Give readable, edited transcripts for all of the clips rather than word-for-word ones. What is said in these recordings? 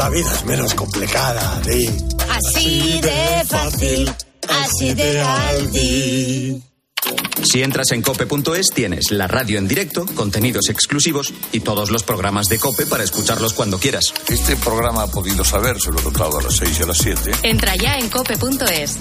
la vida es menos complicada, Di. Así de fácil, así de Aldi. Si entras en cope.es tienes la radio en directo, contenidos exclusivos y todos los programas de COPE para escucharlos cuando quieras. Este programa ha podido saber, se lo he tocado a las 6 y a las 7. Entra ya en cope.es.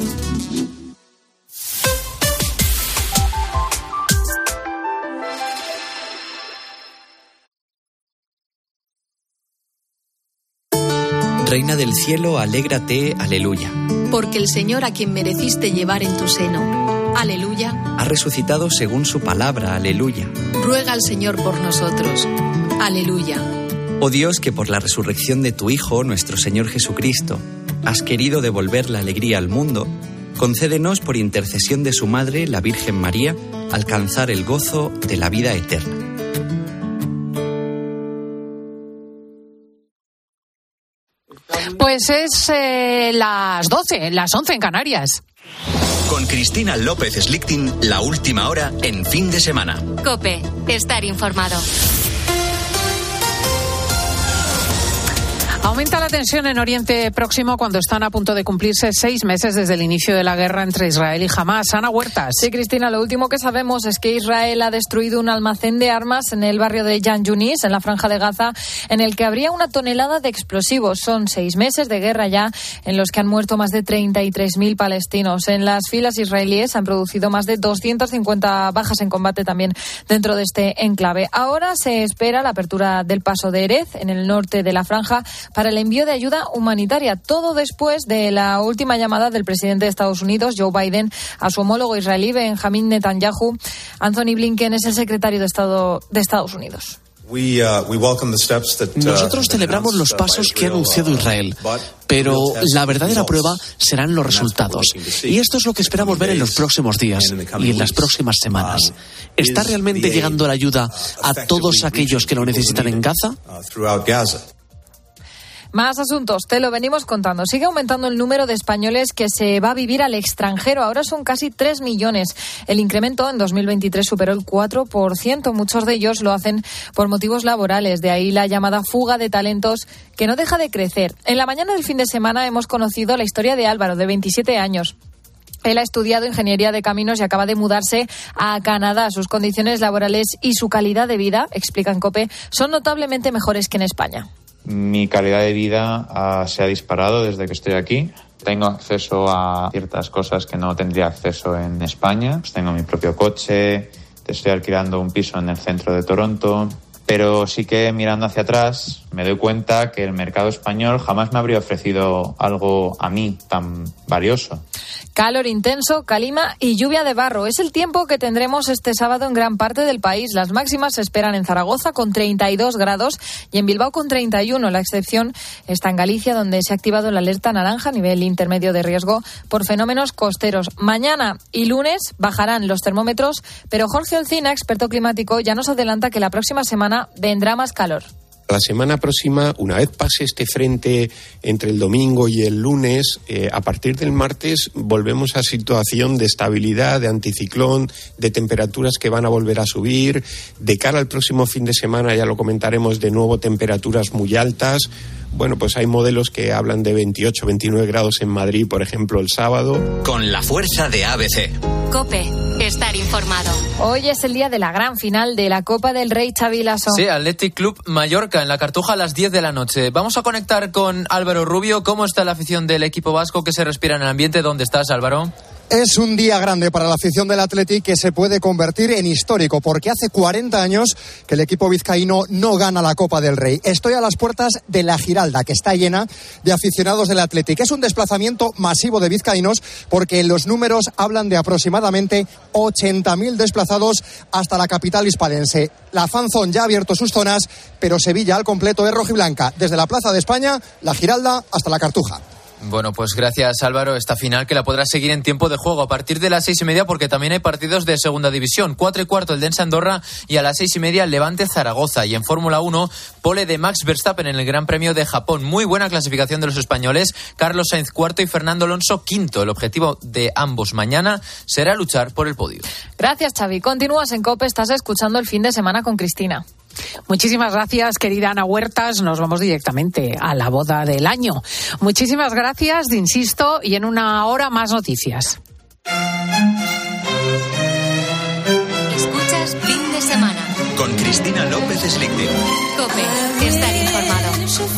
Reina del cielo, alégrate, aleluya. Porque el Señor a quien mereciste llevar en tu seno, aleluya, ha resucitado según su palabra, aleluya. Ruega al Señor por nosotros, aleluya. Oh Dios, que por la resurrección de tu Hijo, nuestro Señor Jesucristo, has querido devolver la alegría al mundo, concédenos por intercesión de su Madre, la Virgen María, alcanzar el gozo de la vida eterna. Pues es las 12, las 11 en Canarias. Con Cristina López Slichting, la última hora en fin de semana. COPE, estar informado. Aumenta la tensión en Oriente Próximo cuando están a punto de cumplirse 6 meses desde el inicio de la guerra entre Israel y Hamás. Ana Huertas. Sí, Cristina, lo último que sabemos es que Israel ha destruido un almacén de armas en el barrio de Yan Yunis, en la Franja de Gaza, en el que habría 1 tonelada de explosivos. Son 6 meses de guerra ya en los que han muerto más de 33.000 palestinos. En las filas israelíes han producido más de 250 bajas en combate también dentro de este enclave. Ahora se espera la apertura del paso de Erez, en el norte de la Franja, para el envío de ayuda humanitaria. Todo después de la última llamada del presidente de Estados Unidos, Joe Biden, a su homólogo israelí, Benjamin Netanyahu. Anthony Blinken es el secretario de Estado de Estados Unidos. Nosotros celebramos los pasos que ha anunciado Israel, pero la verdadera prueba serán los resultados. Y esto es lo que esperamos ver en los próximos días y en las próximas semanas. ¿Está realmente llegando la ayuda a todos aquellos que lo necesitan en Gaza? Más asuntos, te lo venimos contando. Sigue aumentando el número de españoles que se va a vivir al extranjero. Ahora son casi 3 millones. El incremento en 2023 superó el 4%. Muchos de ellos lo hacen por motivos laborales. De ahí la llamada fuga de talentos que no deja de crecer. En la mañana del fin de semana hemos conocido la historia de Álvaro, de 27 años. Él ha estudiado Ingeniería de Caminos y acaba de mudarse a Canadá. Sus condiciones laborales y su calidad de vida, explica en COPE, son notablemente mejores que en España. Mi calidad de vida se ha disparado desde que estoy aquí. Tengo acceso a ciertas cosas que no tendría acceso en España. Pues tengo mi propio coche, estoy alquilando un piso en el centro de Toronto. Pero sí que mirando hacia atrás me doy cuenta que el mercado español jamás me habría ofrecido algo a mí tan valioso. Calor intenso, calima y lluvia de barro. Es el tiempo que tendremos este sábado en gran parte del país. Las máximas se esperan en Zaragoza con 32 grados y en Bilbao con 31. La excepción está en Galicia, donde se ha activado la alerta naranja a nivel intermedio de riesgo por fenómenos costeros. Mañana y lunes bajarán los termómetros, pero Jorge Olcina, experto climático, ya nos adelanta que la próxima semana vendrá más calor. La semana próxima, una vez pase este frente entre el domingo y el lunes, a partir del martes volvemos a situación de estabilidad, de anticiclón, de temperaturas que van a volver a subir. De cara al próximo fin de semana, ya lo comentaremos, de nuevo temperaturas muy altas. Bueno, pues hay modelos que hablan de 28, 29 grados en Madrid, por ejemplo, el sábado. Con la fuerza de ABC. COPE, estar informado. Hoy es el día de la gran final de la Copa del Rey, Xavi Lasso. Sí, Athletic Club Mallorca en la Cartuja a las 10 de la noche. Vamos a conectar con Álvaro Rubio. ¿Cómo está la afición del equipo vasco? ¿Qué se respira en el ambiente? ¿Dónde estás, Álvaro? Es un día grande para la afición del Athletic que se puede convertir en histórico porque hace 40 años que el equipo vizcaíno no gana la Copa del Rey. Estoy a las puertas de la Giralda, que está llena de aficionados del Athletic. Es un desplazamiento masivo de vizcaínos porque los números hablan de aproximadamente 80.000 desplazados hasta la capital hispalense. La fanzone ya ha abierto sus zonas, pero Sevilla al completo es rojiblanca, desde la Plaza de España, la Giralda hasta la Cartuja. Bueno, pues gracias, Álvaro. Esta final que la podrás seguir en tiempo de juego a partir de las 6:30, porque también hay partidos de segunda división. 4:15 el Densa Andorra y a las 6:30 el Levante Zaragoza. Y en Fórmula 1, pole de Max Verstappen en el Gran Premio de Japón. Muy buena clasificación de los españoles. Carlos Sainz cuarto y Fernando Alonso quinto. El objetivo de ambos mañana será luchar por el podio. Gracias, Xavi. Continúas en COPE, estás escuchando el fin de semana con Cristina. Muchísimas gracias, querida Ana Huertas. Nos vamos directamente a la boda del año. Muchísimas gracias, insisto, y en una hora más noticias. Escuchas Fin de Semana con Cristina López Slichting. COPE, estar informado.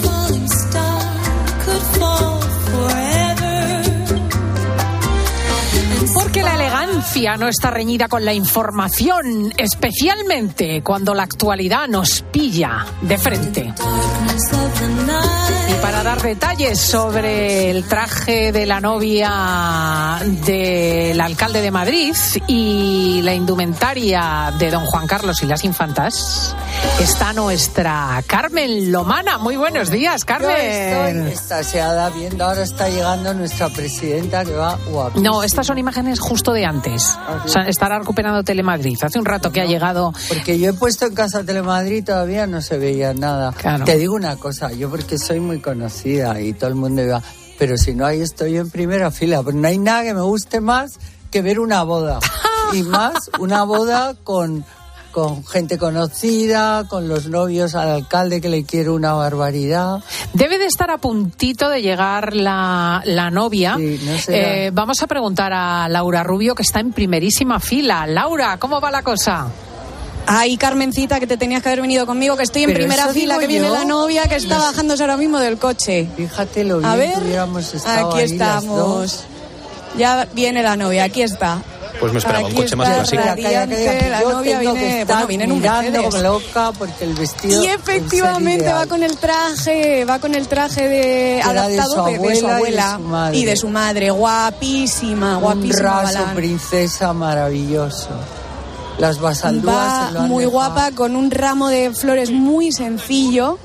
Porque la elegancia no está reñida con la información, especialmente cuando la actualidad nos pilla de frente. Y para dar detalles sobre el traje de la novia del alcalde de Madrid y la indumentaria de don Juan Carlos y las infantas, está nuestra Carmen Lomana. Muy buenos días, Carmen. Yo estoy extasiada viendo, ahora está llegando nuestra presidenta que va guapísima. No, estas son imágenes justo de antes. O sea, estará recuperando Telemadrid. Hace un rato que ha llegado. Porque yo he puesto en casa Telemadrid y todavía no se veía nada. Claro. Te digo una cosa, yo porque soy muy conocida y todo el mundo iba, pero si no, ahí estoy en primera fila. Pero no hay nada que me guste más que ver una boda. Y más una boda con gente conocida, con los novios al alcalde que le quiere una barbaridad. Debe de estar a puntito de llegar la novia. Sí, no sé. Vamos a preguntar a Laura Rubio, que está en primerísima fila. Laura, ¿cómo va la cosa? Ay, Carmencita, que te tenías que haber venido conmigo, que estoy en Pero primera fila, que viene la novia, que está bajándose ahora mismo del coche. Fíjate lo bien a ver, que hubiéramos estado aquí ahí estamos. las dos. Ya viene la novia, aquí está. Pues me esperaba un coche más clásico. Radiante, la novia viene, bueno, viene en un Mercedes. Como loca porque el vestido. Y efectivamente va con el traje de adaptado de su abuela y de su madre, guapísima, guapísima. Un raso princesa maravilloso. Las basaldúas va se lo han muy dejado. guapa, con un ramo de flores muy sencillo.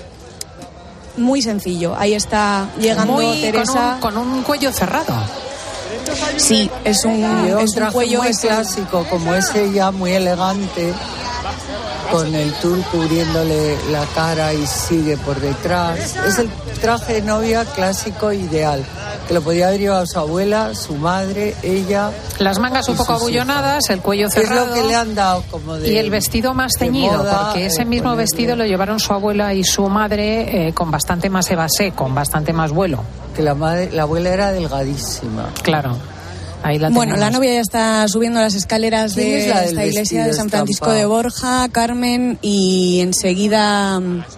Muy sencillo. Ahí está llegando Teresa. Con un cuello cerrado. Sí, es un cuello muy clásico, como es ella, muy elegante, con el tul cubriéndole la cara y sigue por detrás. Es el traje de novia clásico ideal, que lo podía haber llevado su abuela, su madre, ella. Las mangas un poco abullonadas, el cuello cerrado. Es lo que le han dado como de. Y el vestido más ceñido, moda, porque ese mismo vestido lo llevaron su abuela y su madre con bastante más evasé, con bastante más vuelo. Que la abuela era delgadísima. Claro. Ahí la bueno, la novia ya está subiendo las escaleras de esta iglesia de San Francisco de Borja, Carmen, y enseguida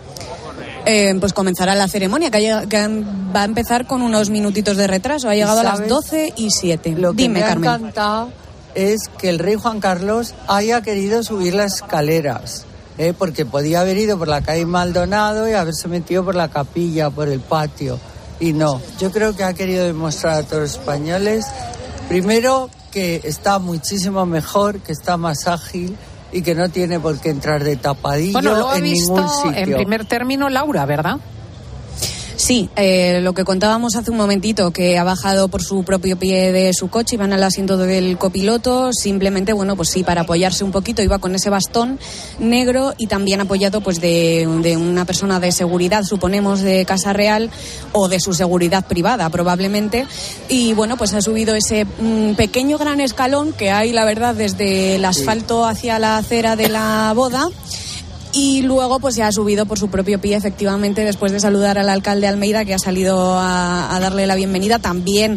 pues comenzará la ceremonia, que va a empezar con unos minutitos de retraso. Ha llegado a las 12:07. Lo que Dime, me ha Carmen. encantado es que el rey Juan Carlos haya querido subir las escaleras, porque podía haber ido por la calle Maldonado y haberse metido por la capilla, por el patio. Y no, yo creo que ha querido demostrar a todos los españoles, primero, que está muchísimo mejor, que está más ágil y que no tiene por qué entrar de tapadillo en ningún sitio. En primer término, Laura, ¿verdad? Sí, lo que contábamos hace un momentito, que ha bajado por su propio pie de su coche, iba en el asiento del copiloto, simplemente, bueno, pues sí, para apoyarse un poquito, iba con ese bastón negro y también apoyado pues de una persona de seguridad, suponemos, de Casa Real o de su seguridad privada, probablemente, y bueno, pues ha subido ese pequeño gran escalón que hay, la verdad, desde el asfalto hacia la acera de la boda. Y luego pues ya ha subido por su propio pie, efectivamente, después de saludar al alcalde Almeida, que ha salido a darle la bienvenida. También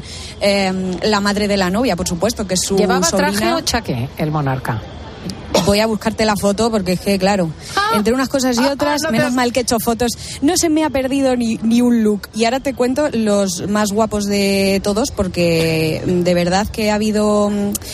la madre de la novia, por supuesto, que es su ¿Llevaba sobrina. traje o chaqué el monarca? Voy a buscarte la foto porque es que, claro, entre unas cosas y otras, menos mal que he hecho fotos, no se me ha perdido ni un look. Y ahora te cuento los más guapos de todos, porque de verdad que ha habido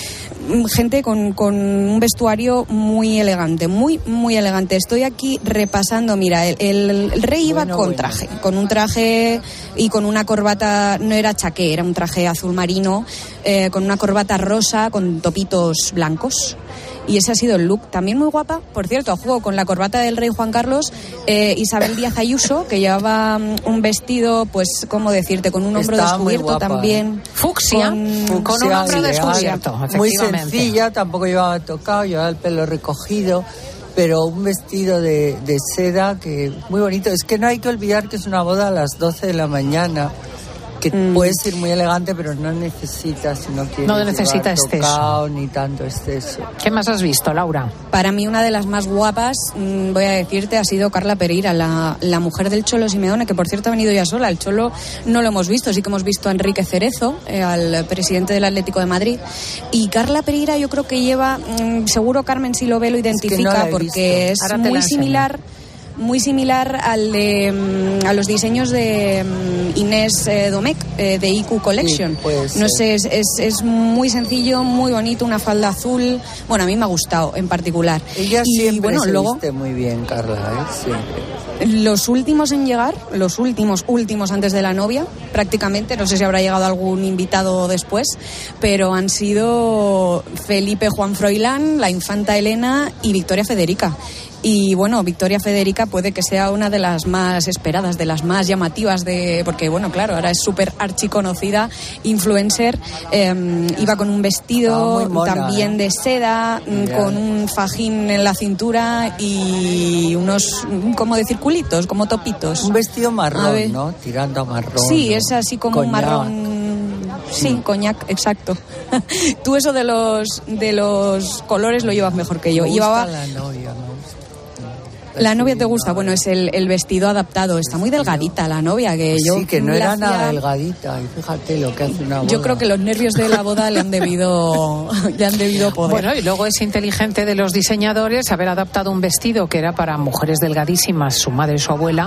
gente con un vestuario muy elegante, muy, muy elegante. Estoy aquí repasando, mira, el rey iba con traje, con un traje y con una corbata, no era chaqué, era un traje azul marino, con una corbata rosa, con topitos blancos. Y ese ha sido el look. También muy guapa, por cierto, a juego con la corbata del rey Juan Carlos, Isabel Díaz Ayuso, que llevaba un vestido, pues, ¿cómo decirte? Con un hombro descubierto también. Fucsia, con un hombro descubierto. Muy sencilla, tampoco llevaba tocado, llevaba el pelo recogido, pero un vestido de seda que muy bonito. Es que no hay que olvidar que es una boda a las 12 de la mañana. Que puedes ir muy elegante, pero no necesitas, si no quieres, no necesita exceso ni tanto exceso. ¿Qué más has visto, Laura? Para mí una de las más guapas, voy a decirte, ha sido Carla Pereira, la mujer del Cholo Simeone, que por cierto ha venido ya sola. El Cholo no lo hemos visto, sí que hemos visto a Enrique Cerezo, al presidente del Atlético de Madrid. Y Carla Pereira yo creo que lleva, seguro Carmen si lo ve lo identifica, porque es muy similar al a los diseños de Inés Domecq, de IQ Collection. Sí, no sé, es muy sencillo, muy bonito, una falda azul. Bueno, a mí me ha gustado en particular. Ella siempre se viste muy bien, Carla, siempre. Los últimos en llegar, los últimos antes de la novia, prácticamente, no sé si habrá llegado algún invitado después, pero han sido Felipe Juan Froilán, la infanta Elena y Victoria Federica. Y bueno, Victoria Federica puede que sea una de las más esperadas, de las más llamativas, porque bueno, claro, ahora es súper archiconocida, influencer, iba con un vestido también de seda, con un fajín en la cintura y unos, como de circulitos, como topitos. Un vestido marrón, ¿no? Tirando a marrón. Sí, es así como coñac. Un marrón. Sí, coñac, exacto. Tú eso de los colores lo llevas mejor que yo. Llevaba la novia, ¿no? La novia te gusta, bueno, es el vestido adaptado. Está muy delgadita la novia, que yo... Sí, que no era nada delgadita, y fíjate lo que hace una boda. Yo creo que los nervios de la boda le han debido poder. Bueno, y luego es inteligente de los diseñadores haber adaptado un vestido que era para mujeres delgadísimas, su madre y su abuela,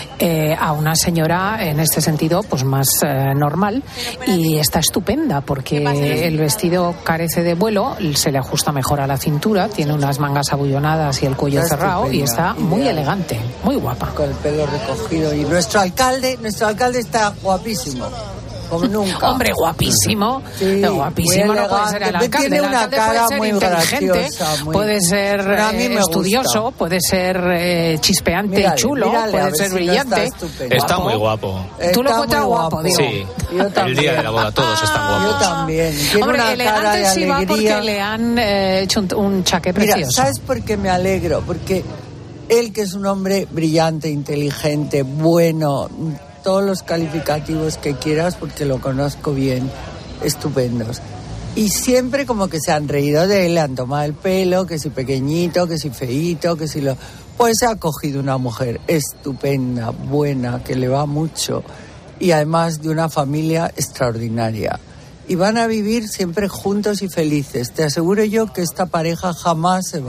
a una señora, en este sentido, pues más normal, y está estupenda, porque el vestido carece de vuelo, se le ajusta mejor a la cintura, tiene unas mangas abullonadas y el cuello cerrado, y está muy elegante, muy guapa. Con el pelo recogido. Y nuestro alcalde está guapísimo, como nunca. Hombre, guapísimo. Sí, guapísimo no puede ser el alcalde. Tiene una cara muy inteligente, puede ser estudioso, puede ser chispeante y chulo, puede ser brillante. Está muy guapo. Tú lo encuentras guapo, digo. Sí, el día de la boda todos están guapos. Yo también. Tiene Hombre, una elegante cara de sí va alegría. porque le han hecho un chaqué precioso. Mira, ¿sabes por qué me alegro? Porque él, que es un hombre brillante, inteligente, bueno, todos los calificativos que quieras, porque lo conozco bien, estupendos. Y siempre como que se han reído de él, le han tomado el pelo, que si pequeñito, que si feíto, que si lo... Pues se ha cogido una mujer estupenda, buena, que le va mucho, y además de una familia extraordinaria. Y van a vivir siempre juntos y felices. Te aseguro yo que esta pareja jamás se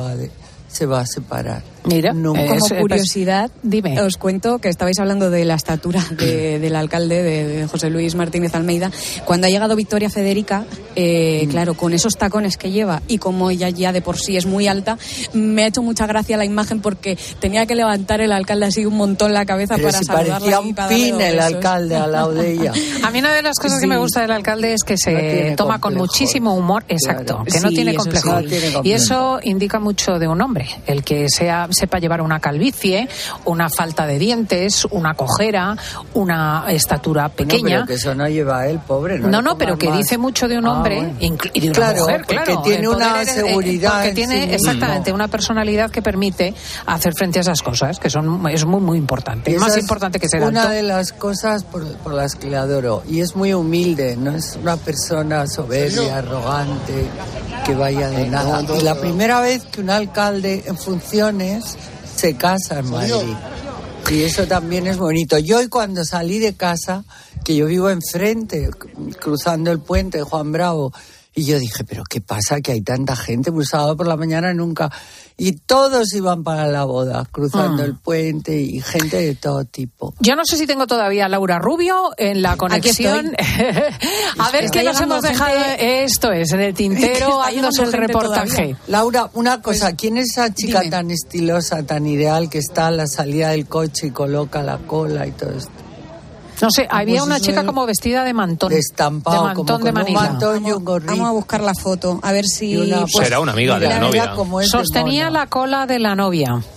va a separar. Mira, como curiosidad, dime. Os cuento que estabais hablando de la estatura del alcalde, de José Luis Martínez Almeida. Cuando ha llegado Victoria Federica, claro, con esos tacones que lleva y como ella ya de por sí es muy alta, me ha hecho mucha gracia la imagen porque tenía que levantar el alcalde así un montón la cabeza para saludarla. Parecía un pin el alcalde al lado de ella. A mí una de las cosas que me gusta del alcalde es que se toma con muchísimo humor, exacto, que no tiene complejo. Y eso indica mucho de un hombre, el que sepa llevar una calvicie, una falta de dientes, una cojera, una estatura pequeña. No, pero que eso no lleva él, pobre. No, pero que dice mucho de un hombre y de una mujer, claro. Que tiene una seguridad. Porque tiene exactamente una personalidad que permite hacer frente a esas cosas, que es muy, muy importante. Más importante que ser alto. Una de las cosas por las que le adoro. Y es muy humilde, no es una persona soberbia, arrogante, que vaya de nada. Y la primera vez que un alcalde en funciones se casa en Madrid. Y eso también es bonito. Yo hoy cuando salí de casa, que yo vivo enfrente, cruzando el puente de Juan Bravo, y yo dije, ¿pero qué pasa? Que hay tanta gente, un sábado por la mañana nunca. Y todos iban para la boda, cruzando el puente, y gente de todo tipo. Yo no sé si tengo todavía a Laura Rubio en la conexión. A ver qué nos hemos dejado. Esto es, en el tintero, haciéndose el reportaje. Todavía. Laura, una cosa, ¿quién es esa chica tan estilosa, tan ideal, que está a la salida del coche y coloca la cola y todo esto? No sé, había una chica como vestida de mantón. De estampado, de mantón como de Manila. Un mantón y un gorrito. Vamos a buscar la foto, a ver si... Será una amiga de la novia. Sostenía la cola de la novia.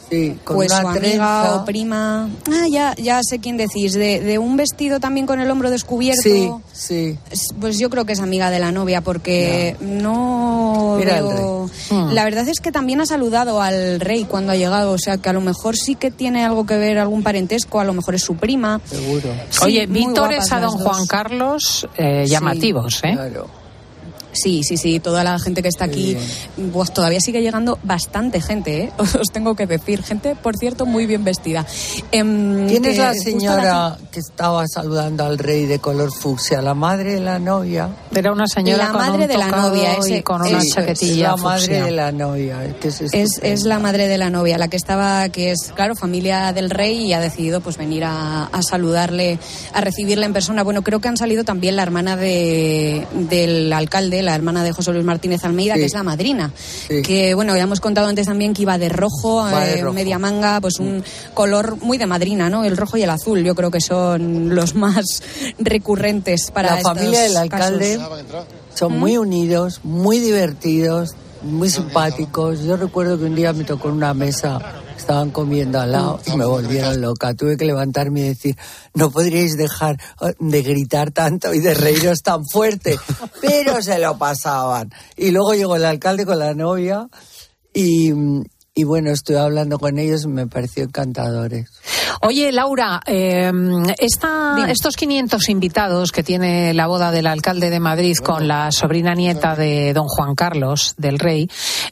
Sí, con pues una su amiga trenza. o prima. Ya sé quién decís. De un vestido también con el hombro descubierto. Sí. Pues yo creo que es amiga de la novia, porque no Mira veo... La verdad es que también ha saludado al rey cuando ha llegado, o sea que a lo mejor sí que tiene algo que ver, algún parentesco, a lo mejor es su prima. Seguro. Sí, Oye, muy vítores guapas a don las Juan dos. Carlos llamativos, ¿eh? Claro. Sí, toda la gente que está aquí, pues todavía sigue llegando bastante gente, ¿eh? Os tengo que decir, gente, por cierto, muy bien vestida. ¿Quién es que la justo señora que estaba saludando al rey de color fucsia? ¿La madre de la novia? Era una señora La con madre un de la tocado novia, y con una chaquetilla es la madre fucsia. de la novia. Es la madre de la novia, la que estaba, que es, claro, familia del rey y ha decidido pues venir a saludarle, a recibirle en persona. Bueno, creo que han salido también la hermana del alcalde, la hermana de José Luis Martínez Almeida, que es la madrina. Que, bueno, ya hemos contado antes también que iba de rojo, media manga, pues un color muy de madrina, ¿no? El rojo y el azul, yo creo que son los más recurrentes para la familia del alcalde casos. son muy unidos, muy divertidos, muy simpáticos. Yo recuerdo que un día me tocó en una mesa, estaban comiendo al lado y me volvieron loca. Tuve que levantarme y decir, no podríais dejar de gritar tanto y de reíros tan fuerte, pero se lo pasaban. Y luego llegó el alcalde con la novia y bueno, estuve hablando con ellos y me pareció encantadores. Oye, Laura, estos 500 invitados que tiene la boda del alcalde de Madrid con la sobrina nieta de don Juan Carlos, del rey,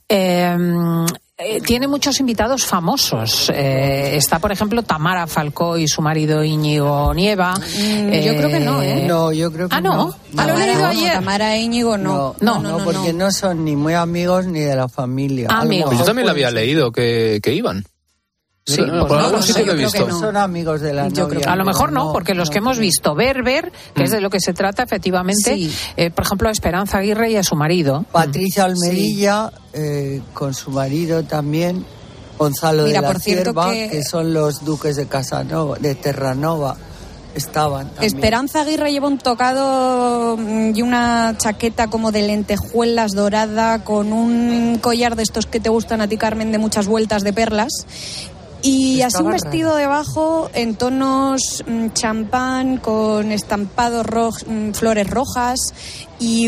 tiene muchos invitados famosos. Está, por ejemplo, Tamara Falcó y su marido Íñigo Nieva. Yo creo que no, ¿eh? No, yo creo que no. Lo he leído ayer. Tamara e Íñigo no. No, porque no son ni muy amigos ni de la familia. Pues yo también lo había leído que iban. Sí, por algún sitio lo he visto. Son amigos de la novia. A lo mejor no, porque los que hemos visto, Berber, que es de lo que se trata efectivamente, por ejemplo, a Esperanza Aguirre y a su marido. Patricia Almerilla, con su marido también, Gonzalo de la Cierva, que son los duques de Casanova, de Terranova. Estaban también. Esperanza Aguirre lleva un tocado y una chaqueta como de lentejuelas dorada con un collar de estos que te gustan a ti, Carmen, de muchas vueltas de perlas. Y así un vestido debajo en tonos champán con estampados flores rojas y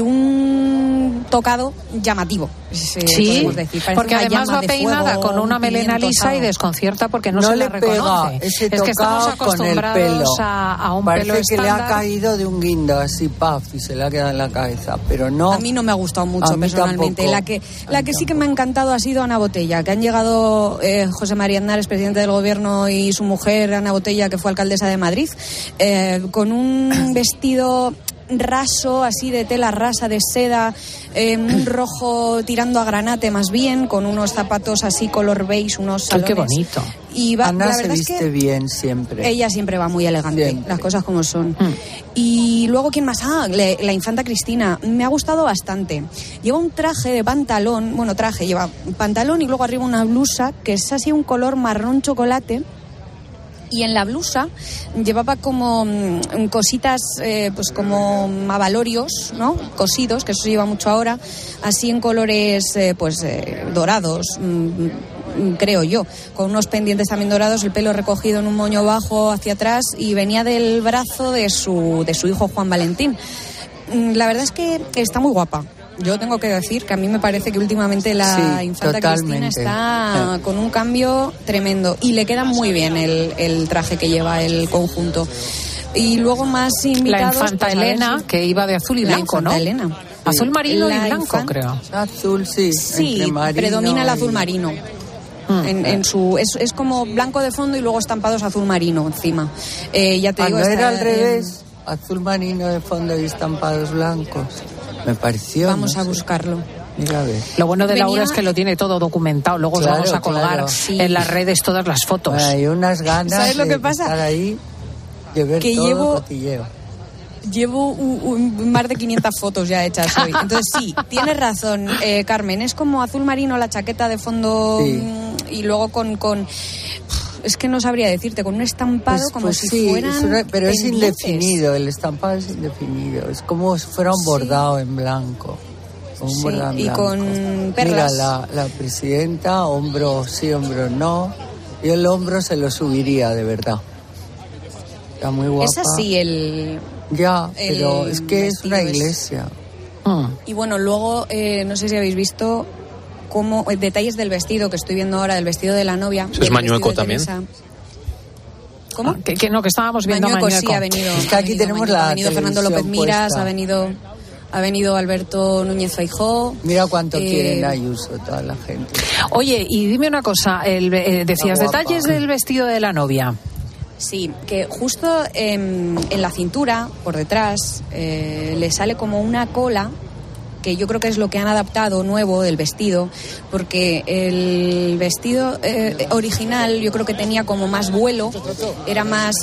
un tocado llamativo. Sí, decir. porque además va peinada con una melena lisa y desconcierta porque no se le reconoce. Ese es que estamos acostumbrados a un Parece pelo estándar. Que le ha caído de un guindo así, paf, y se le ha quedado en la cabeza, pero no. A mí no me ha gustado mucho personalmente. La que sí que me ha encantado ha sido Ana Botella, que han llegado José María Aznar, es presidente del gobierno, y su mujer Ana Botella, que fue alcaldesa de Madrid, con un vestido raso, así de tela rasa, de seda, un rojo tirando a granate más bien, con unos zapatos así color beige, unos salones. ¡Qué bonito! Y Ana se viste bien siempre. Ella siempre va muy elegante, las cosas como son. Y luego, ¿quién más? La infanta Cristina. Me ha gustado bastante. Lleva un traje de pantalón, lleva pantalón y luego arriba una blusa que es así un color marrón chocolate. Y en la blusa llevaba como cositas, pues como abalorios, ¿no? Cosidos, que eso se lleva mucho ahora, así en colores, dorados, creo yo, con unos pendientes también dorados, el pelo recogido en un moño bajo hacia atrás y venía del brazo de su hijo Juan Valentín. La verdad es que está muy guapa. Yo tengo que decir que a mí me parece que últimamente la infanta Cristina está con un cambio tremendo y le queda muy bien el traje que lleva, el conjunto. Y luego más invitados... La infanta Elena, que iba de azul y blanco, ¿no? Elena. Azul marino y blanco, creo. Azul, sí. Sí, predomina el azul marino. Es como blanco de fondo y luego estampados azul marino encima. Ya te digo, era al revés, azul marino de fondo y estampados blancos. Me pareció. Vamos a buscarlo. Mira, a ver. Lo bueno de Laura es que lo tiene todo documentado. Luego os vamos a colgar en las redes todas las fotos. Bueno, hay unas ganas. ¿Sabes lo que pasa? De estar ahí, de ver que todo cotilleo. Llevo un más de 500 fotos ya hechas hoy. Entonces sí, tienes razón, Carmen. Es como azul marino la chaqueta de fondo y luego con es que no sabría decirte, con un estampado como si fueran pero es pendientes. indefinido, el estampado es indefinido. Es como si fuera un bordado en blanco. Un bordado en y blanco. con perlas. Mira, la presidenta, hombro sí, hombro no. Yo el hombro se lo subiría, de verdad. Está muy guapa. Es así el... Ya, pero es que es una iglesia. Y bueno, luego, no sé si habéis visto detalles del vestido que estoy viendo ahora, del vestido de la novia. ¿Eso es Mañueco también? ¿Cómo? Que estábamos viendo Mañueco. Mañueco. Sí, ha venido. Es que aquí tenemos Mañueco, la ha venido Fernando López Miras, puesta. ha venido Alberto Núñez Feijóo. Mira cuánto quieren Ayuso toda la gente. Oye, y dime una cosa, decías detalles del vestido de la novia. Sí, que justo en la cintura, por detrás, le sale como una cola, que yo creo que es lo que han adaptado nuevo del vestido, porque el vestido original yo creo que tenía como más vuelo, era más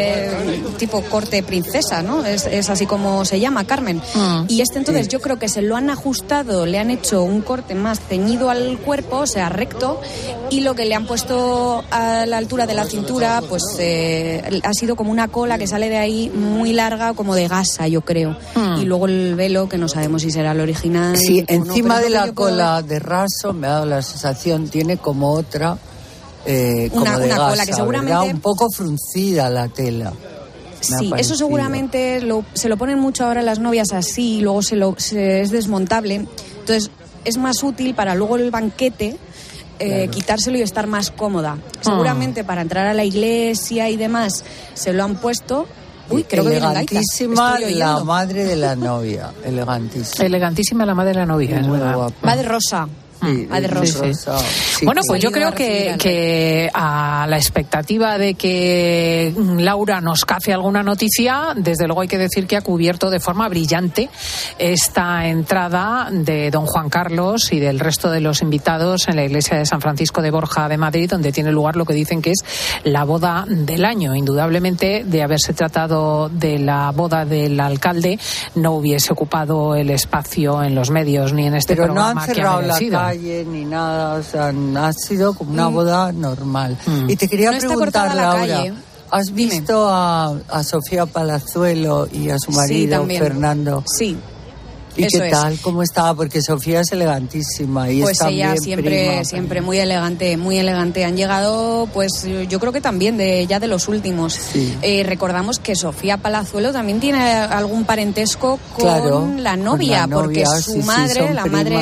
tipo corte princesa, ¿no? Es así como se llama, Carmen. Y entonces yo creo que se lo han ajustado, le han hecho un corte más ceñido al cuerpo, o sea, recto, y lo que le han puesto a la altura de la cintura, pues ha sido como una cola que sale de ahí muy larga, como de gasa, yo creo. Y luego el velo, que no sabemos si será el original. Sí, encima de la cola de raso me ha dado la sensación, tiene como otra, como una de gasa, cola que seguramente... ¿verdad? Un poco fruncida la tela. Sí, eso seguramente se lo ponen mucho ahora las novias así, luego es desmontable. Entonces es más útil para luego el banquete, quitárselo y estar más cómoda. Seguramente para entrar a la iglesia y demás se lo han puesto. Uy, creo que elegantísima la madre de la novia, elegantísima. Elegantísima la madre de la novia, es verdad. Va de rosa. Va de rosa. Sí, bueno, pues yo creo que a la expectativa de que Laura nos cace alguna noticia, desde luego hay que decir que ha cubierto de forma brillante esta entrada de don Juan Carlos y del resto de los invitados en la iglesia de San Francisco de Borja de Madrid, donde tiene lugar lo que dicen que es la boda del año. Indudablemente, de haberse tratado de la boda del alcalde, no hubiese ocupado el espacio en los medios ni en este programa. Pero no han cerrado la calle ni nada, o sea, ha sido como una boda normal. Y te quería preguntar, Laura, ¿has visto a Sofía Palazuelo y a su marido, Fernando? Sí. ¿Y qué tal? ¿Cómo estaba? Porque Sofía es elegantísima y pues es también ella siempre muy elegante, muy elegante. Han llegado, pues yo creo que también de los últimos. Sí. Recordamos que Sofía Palazuelo también tiene algún parentesco con la novia, porque su madre, la madre...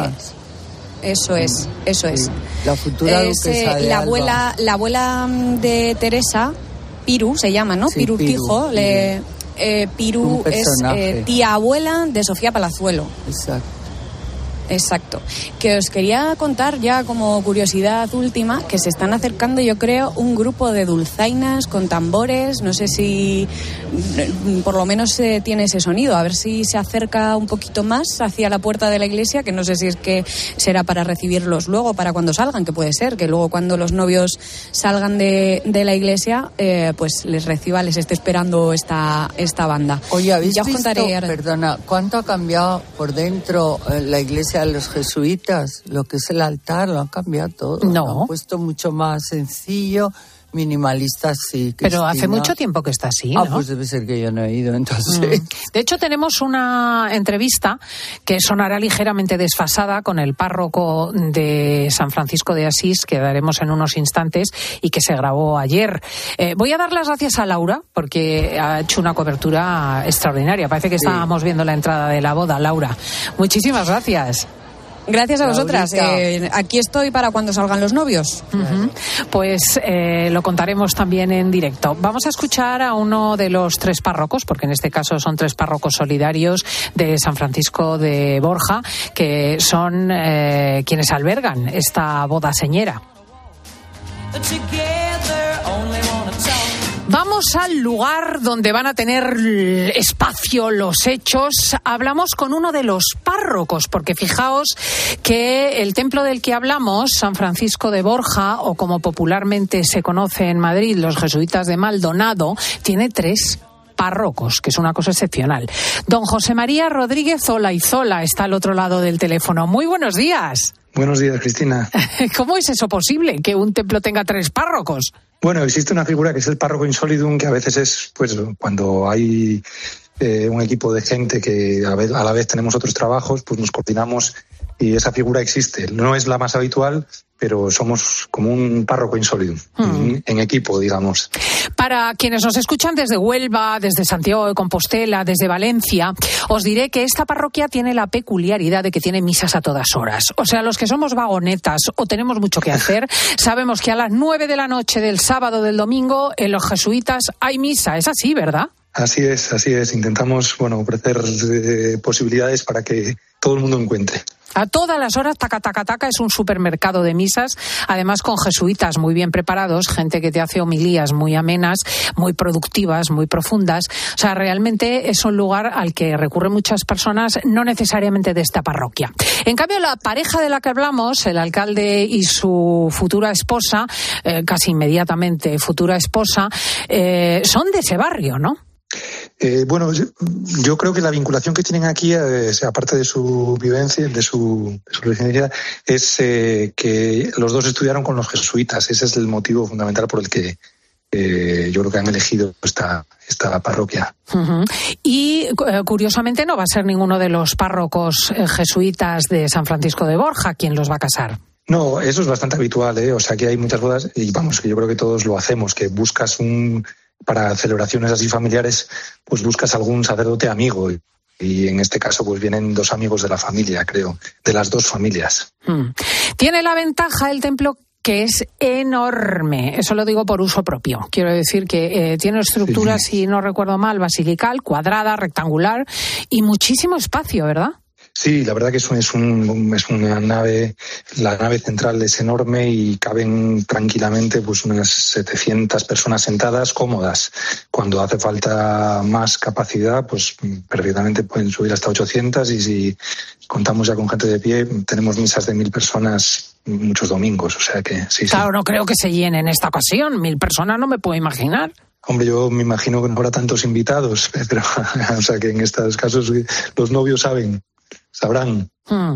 Eso es. La futura duquesa de Alba. La abuela de Teresa, Piru se llama, ¿no? Sí, Piru Urquijo. Piru es tía abuela de Sofía Palazuelo. Exacto. Que os quería contar ya como curiosidad última que se están acercando, yo creo, un grupo de dulzainas con tambores. No sé si por lo menos tiene ese sonido. A ver si se acerca un poquito más hacia la puerta de la iglesia, que no sé si es que será para recibirlos luego, para cuando salgan, que puede ser que luego cuando los novios salgan de la iglesia, pues les esté esperando esta banda. Oye, ¿habéis visto, perdona, cuánto ha cambiado por dentro la iglesia de los jesuitas? Lo que es el altar lo han cambiado todo. No. Lo han puesto mucho más sencillo, minimalista, sí. Pero Cristina. hace mucho tiempo que está así, ¿no? Pues debe ser que yo no he ido, entonces. De hecho, tenemos una entrevista que sonará ligeramente desfasada con el párroco de San Francisco de Asís, que daremos en unos instantes y que se grabó ayer. Voy a dar las gracias a Laura, porque ha hecho una cobertura extraordinaria. Parece que estábamos viendo la entrada de la boda. Laura, muchísimas gracias. Gracias a vosotras. Aquí estoy para cuando salgan los novios. Pues lo contaremos también en directo. Vamos a escuchar a uno de los 3 párrocos, porque en este caso son 3 párrocos solidarios de San Francisco de Borja, que son quienes albergan esta boda señera. Vamos al lugar donde van a tener espacio los hechos. Hablamos con uno de los párrocos, porque fijaos que el templo del que hablamos, San Francisco de Borja, o como popularmente se conoce en Madrid, los jesuitas de Maldonado, tiene 3 párrocos, que es una cosa excepcional. Don José María Rodríguez Olaizola está al otro lado del teléfono. Muy buenos días. Buenos días, Cristina. ¿Cómo es eso posible, que un templo tenga 3 párrocos? Bueno, existe una figura que es el párroco insolidum, que a veces es, pues, cuando hay un equipo de gente que a la vez tenemos otros trabajos, pues nos coordinamos y esa figura existe. No es la más habitual, pero somos como un párroco insólido, en equipo, digamos. Para quienes nos escuchan desde Huelva, desde Santiago de Compostela, desde Valencia, os diré que esta parroquia tiene la peculiaridad de que tiene misas a todas horas. O sea, los que somos vagonetas o tenemos mucho que hacer, sabemos que a las 9 de la noche del sábado o del domingo en los jesuitas hay misa. Es así, ¿verdad? Así es. Intentamos, ofrecer posibilidades para que todo el mundo encuentre. A todas las horas, taca, taca, taca, es un supermercado de misas, además con jesuitas muy bien preparados, gente que te hace homilías muy amenas, muy productivas, muy profundas. O sea, realmente es un lugar al que recurren muchas personas, no necesariamente de esta parroquia. En cambio, la pareja de la que hablamos, el alcalde y su futura esposa, casi inmediatamente futura esposa, son de ese barrio, ¿no? Yo creo que la vinculación que tienen aquí, aparte de su vivencia, de su residencia, es que los dos estudiaron con los jesuitas. Ese es el motivo fundamental por el que yo creo que han elegido esta parroquia. Uh-huh. Y curiosamente no va a ser ninguno de los párrocos jesuitas de San Francisco de Borja quien los va a casar. No, eso es bastante habitual, O sea, que hay muchas bodas y que yo creo que todos lo hacemos, que buscas para celebraciones así familiares, pues buscas algún sacerdote amigo. Y en este caso, pues vienen dos amigos de la familia, creo, de las dos familias. Tiene la ventaja el templo que es enorme. Eso lo digo por uso propio. Quiero decir que tiene estructura, si no recuerdo mal, basilical, cuadrada, rectangular y muchísimo espacio, ¿verdad? Sí, la verdad que es una nave, la nave central es enorme y caben tranquilamente pues unas 700 personas sentadas cómodas. Cuando hace falta más capacidad, pues perfectamente pueden subir hasta 800 y si contamos ya con gente de pie, tenemos misas de 1000 personas muchos domingos, o sea que sí. Claro, no creo que se llene en esta ocasión, 1000 personas no me puedo imaginar. Hombre, yo me imagino que no habrá tantos invitados, pero o sea que en estos casos los novios sabrán.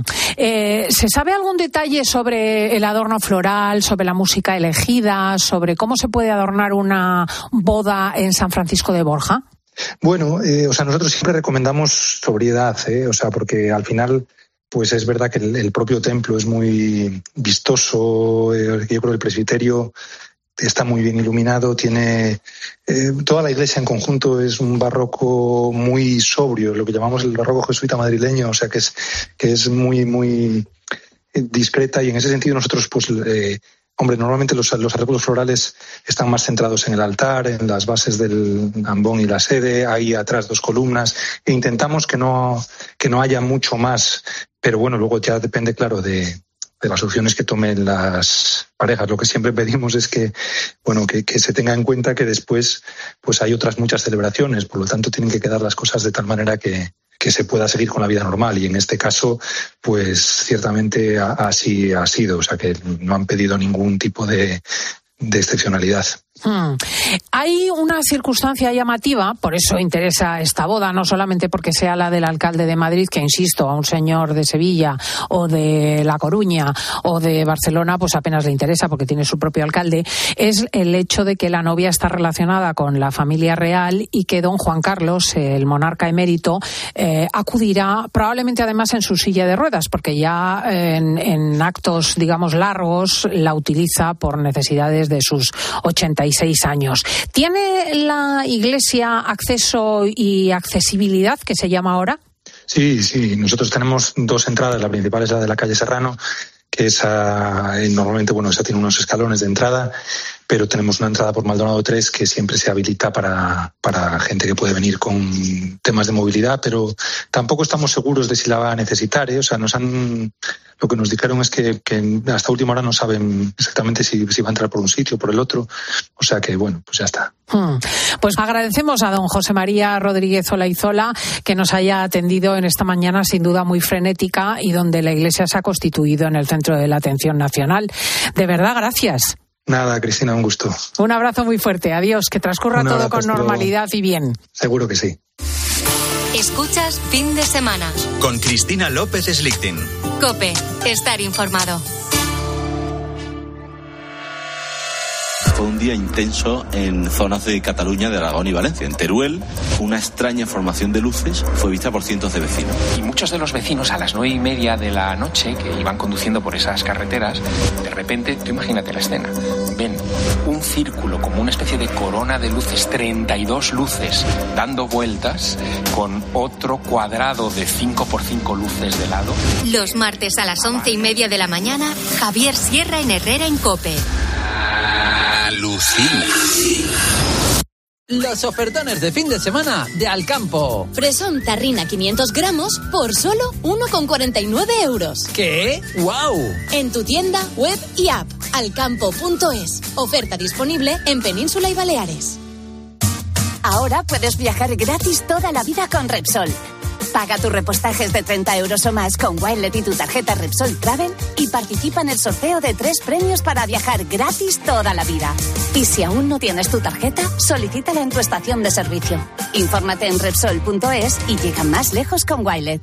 ¿Se sabe algún detalle sobre el adorno floral, sobre la música elegida, sobre cómo se puede adornar una boda en San Francisco de Borja? Bueno, nosotros siempre recomendamos sobriedad, o sea, porque al final, pues es verdad que el propio templo es muy vistoso. Yo creo que el presbiterio está muy bien iluminado, tiene toda la iglesia en conjunto es un barroco muy sobrio, lo que llamamos el barroco jesuita madrileño, o sea que es muy muy discreta y en ese sentido nosotros pues normalmente los arreglos florales están más centrados en el altar, en las bases del ambón y la sede, hay atrás 2 columnas e intentamos que no haya mucho más, pero bueno, luego ya depende claro de las opciones que tomen las parejas. Lo que siempre pedimos es que se tenga en cuenta que después pues hay otras muchas celebraciones, por lo tanto tienen que quedar las cosas de tal manera que se pueda seguir con la vida normal y en este caso pues ciertamente así ha sido, o sea que no han pedido ningún tipo de excepcionalidad. Hay una circunstancia llamativa, por eso interesa esta boda, no solamente porque sea la del alcalde de Madrid, que insisto, a un señor de Sevilla o de La Coruña o de Barcelona, pues apenas le interesa porque tiene su propio alcalde, es el hecho de que la novia está relacionada con la familia real y que don Juan Carlos, el monarca emérito, acudirá probablemente además en su silla de ruedas, porque ya en actos, digamos, largos la utiliza por necesidades de sus 86 años. ¿Tiene la Iglesia acceso y accesibilidad, que se llama ahora? Sí, nosotros tenemos 2 entradas, la principal es la de la calle Serrano, que normalmente, esa tiene unos escalones de entrada, pero tenemos una entrada por Maldonado 3 que siempre se habilita para gente que puede venir con temas de movilidad, pero tampoco estamos seguros de si la va a necesitar, O sea, lo que nos dijeron es que hasta última hora no saben exactamente si va a entrar por un sitio o por el otro, o sea que pues ya está. Pues agradecemos a don José María Rodríguez Olaizola que nos haya atendido en esta mañana sin duda muy frenética y donde la Iglesia se ha constituido en el centro de la atención nacional. De verdad, gracias. Nada, Cristina, un gusto. Un abrazo muy fuerte. Adiós. Que transcurra todo con normalidad y bien. Seguro que sí. Escuchas Fin de Semana. Con Cristina López Slichting. COPE. Estar informado. Fue un día intenso en zonas de Cataluña, de Aragón y Valencia. En Teruel, una extraña formación de luces fue vista por cientos de vecinos. Y muchos de los vecinos a las 9:30 de la noche, que iban conduciendo por esas carreteras, de repente, tú imagínate la escena, ven un círculo como una especie de corona de luces, 32 luces dando vueltas con otro cuadrado de 5x5 luces de lado. Los martes a las 11:30 de la mañana, Javier Sierra en Herrera en COPE. Alucina. Los ofertones de fin de semana de Alcampo. Fresón tarrina 500 gramos por solo 1,49 euros. ¿Qué? ¡Guau! En tu tienda, web y app. Alcampo.es. Oferta disponible en Península y Baleares. Ahora puedes viajar gratis toda la vida con Repsol. Paga tus repostajes de 30 euros o más con Wilet y tu tarjeta Repsol Travel y participa en el sorteo de 3 premios para viajar gratis toda la vida. Y si aún no tienes tu tarjeta, solicítala en tu estación de servicio. Infórmate en Repsol.es y llega más lejos con Wilet.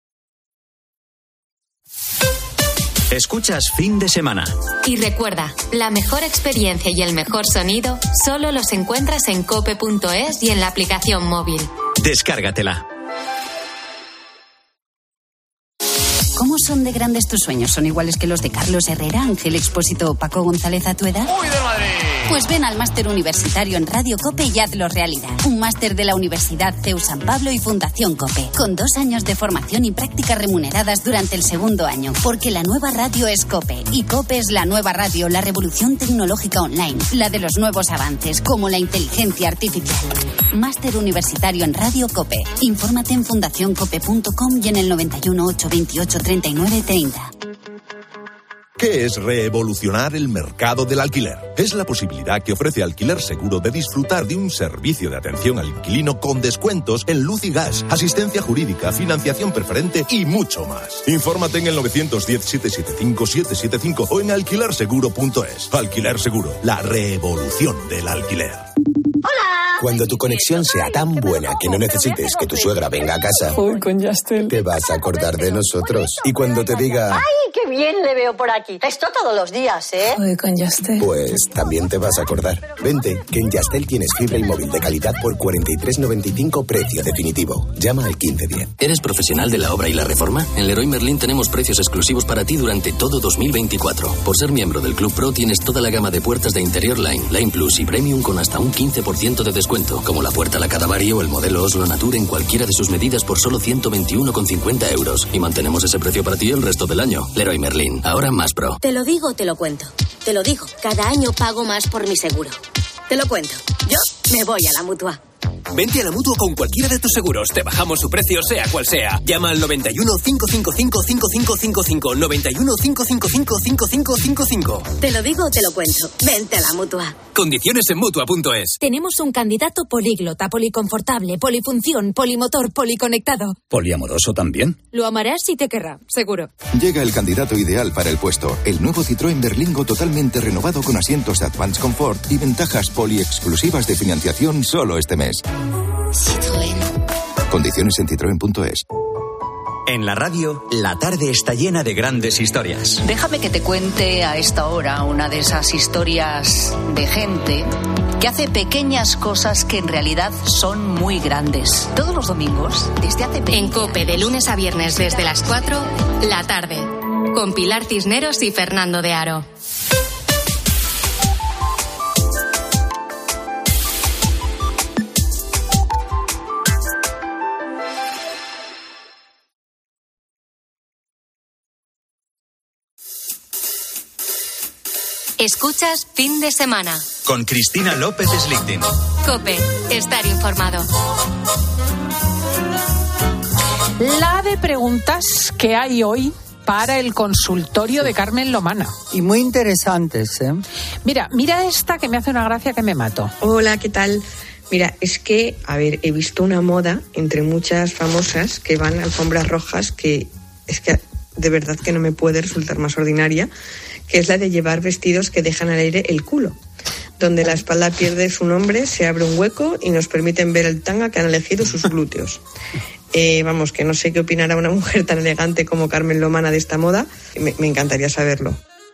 Escuchas Fin de Semana. Y recuerda, la mejor experiencia y el mejor sonido solo los encuentras en cope.es y en la aplicación móvil. Descárgatela. ¿Cómo son de grandes tus sueños? ¿Son iguales que los de Carlos Herrera, Ángel Expósito o Paco González a tu edad? ¡Uy, de Madrid! Pues ven al máster universitario en Radio COPE y hazlo realidad. Un máster de la Universidad CEU San Pablo y Fundación COPE, con 2 años de formación y prácticas remuneradas durante el segundo año. Porque la nueva radio es COPE, y COPE es la nueva radio, la revolución tecnológica online, la de los nuevos avances, como la inteligencia artificial. Máster universitario en Radio COPE. Infórmate en fundacioncope.com y en el 91 828 3930. ¿Qué es revolucionar el mercado del alquiler? Es la posibilidad que ofrece Alquiler Seguro de disfrutar de un servicio de atención al inquilino con descuentos en luz y gas, asistencia jurídica, financiación preferente y mucho más. Infórmate en el 910-775-775 o en alquilerseguro.es. Alquiler Seguro, la revolución del alquiler. Cuando tu conexión sea tan buena que no necesites que tu suegra venga a casa, con Yastel, te vas a acordar de nosotros. Y cuando te diga... ¡Ay, qué bien le veo por aquí! Esto todos los días, ¿eh? Con Yastel. Pues también te vas a acordar. Vente, que en Yastel tienes fibra y móvil de calidad por 43,95 precio definitivo. Llama al 1510. ¿Eres profesional de la obra y la reforma? En Leroy Merlin tenemos precios exclusivos para ti durante todo 2024. Por ser miembro del Club Pro tienes toda la gama de puertas de interior Line Plus y Premium con hasta un 15% de descuento, como la puerta La Cadavari o el modelo Oslo Nature en cualquiera de sus medidas por solo 121,50 euros. Y mantenemos ese precio para ti el resto del año. Leroy Merlin, ahora más pro. Te lo digo, te lo cuento. Te lo digo, cada año pago más por mi seguro. Te lo cuento. Yo me voy a la Mutua. Vente a la Mutua con cualquiera de tus seguros. Te bajamos su precio, sea cual sea. Llama al 91 555 5555. 91 555 5555. Te lo digo, te lo cuento. Vente a la Mutua. Condiciones en Mutua.es. Tenemos un candidato políglota, policonfortable, polifunción, polimotor, policonectado. ¿Poliamoroso también? Lo amarás y te querrá, seguro. Llega el candidato ideal para el puesto. El nuevo Citroën Berlingo totalmente renovado con asientos de Advanced Comfort y ventajas exclusivas de financiación solo este mes. Citroën. Condiciones en citroen.es. En la radio, la tarde está llena de grandes historias. Déjame que te cuente a esta hora una de esas historias de gente que hace pequeñas cosas que en realidad son muy grandes. Todos los domingos, desde hace 20 En COPE, de lunes a viernes desde las 4, la tarde. Con Pilar Cisneros y Fernando de Aro. Escuchas Fin de Semana. Con Cristina López Slichting. COPE, estar informado. La de preguntas que hay hoy para el consultorio de Carmen Lomana. Y muy interesantes, ¿eh? Mira esta que me hace una gracia que me mato. Hola, ¿qué tal? Mira, es que, he visto una moda entre muchas famosas que van a alfombras rojas que es que de verdad que no me puede resultar más ordinaria, que es la de llevar vestidos que dejan al aire el culo, donde la espalda pierde su nombre, se abre un hueco y nos permiten ver el tanga que han elegido sus glúteos. Que no sé qué opinará una mujer tan elegante como Carmen Lomana de esta moda, me encantaría saberlo.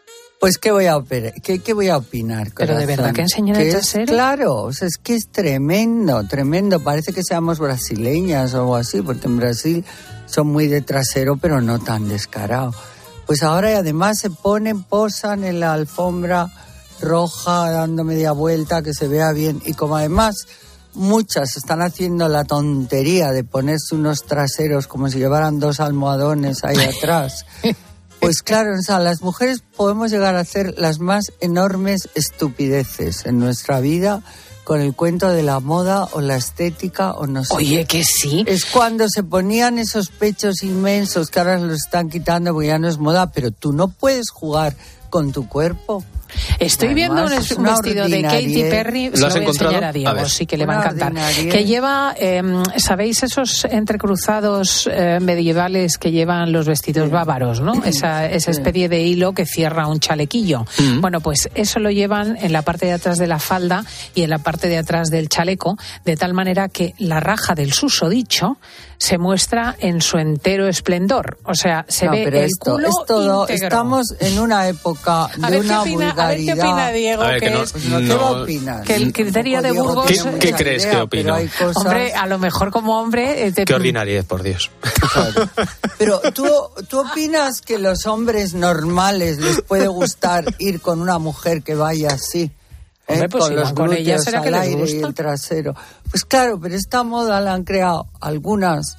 Pues ¿qué voy a opinar? ¿Qué voy a opinar, corazón? Pero de verdad que enseñan el trasero. Claro, o sea, es que es tremendo. Parece que seamos brasileñas o algo así, porque en Brasil son muy de trasero, pero no tan descarado. Pues ahora y además se posan en la alfombra roja, dando media vuelta, que se vea bien. Y como además muchas están haciendo la tontería de ponerse unos traseros como si llevaran 2 almohadones ahí atrás... Pues claro, o sea, las mujeres podemos llegar a hacer las más enormes estupideces en nuestra vida con el cuento de la moda o la estética o no sé. Oye, que sí. Es cuando se ponían esos pechos inmensos que ahora los están quitando porque ya no es moda, pero tú no puedes jugar con tu cuerpo. Estoy viendo un vestido de Katy Perry, se lo voy a enseñar a Diego, sí que le va a encantar, que lleva, ¿sabéis esos entrecruzados medievales que llevan los vestidos bávaros, ¿no? Esa especie de hilo que cierra un chalequillo. Bueno, pues eso lo llevan en la parte de atrás de la falda y en la parte de atrás del chaleco, de tal manera que la raja del susodicho se muestra en su entero esplendor. O sea, se ve el culo es todo, íntegro. Estamos en una época de una vulgaridad. A ver qué opina Diego. ¿Qué opinas? Que el criterio de Burgos... ¿Qué crees que opino? Hombre, a lo mejor como hombre... Qué ordinaria es, por Dios. Claro. Pero ¿tú opinas que los hombres normales les puede gustar ir con una mujer que vaya así? Hombre, pues con los con ella glúteos será que al les aire gusta. y el trasero. Pues claro, pero esta moda la han creado algunas,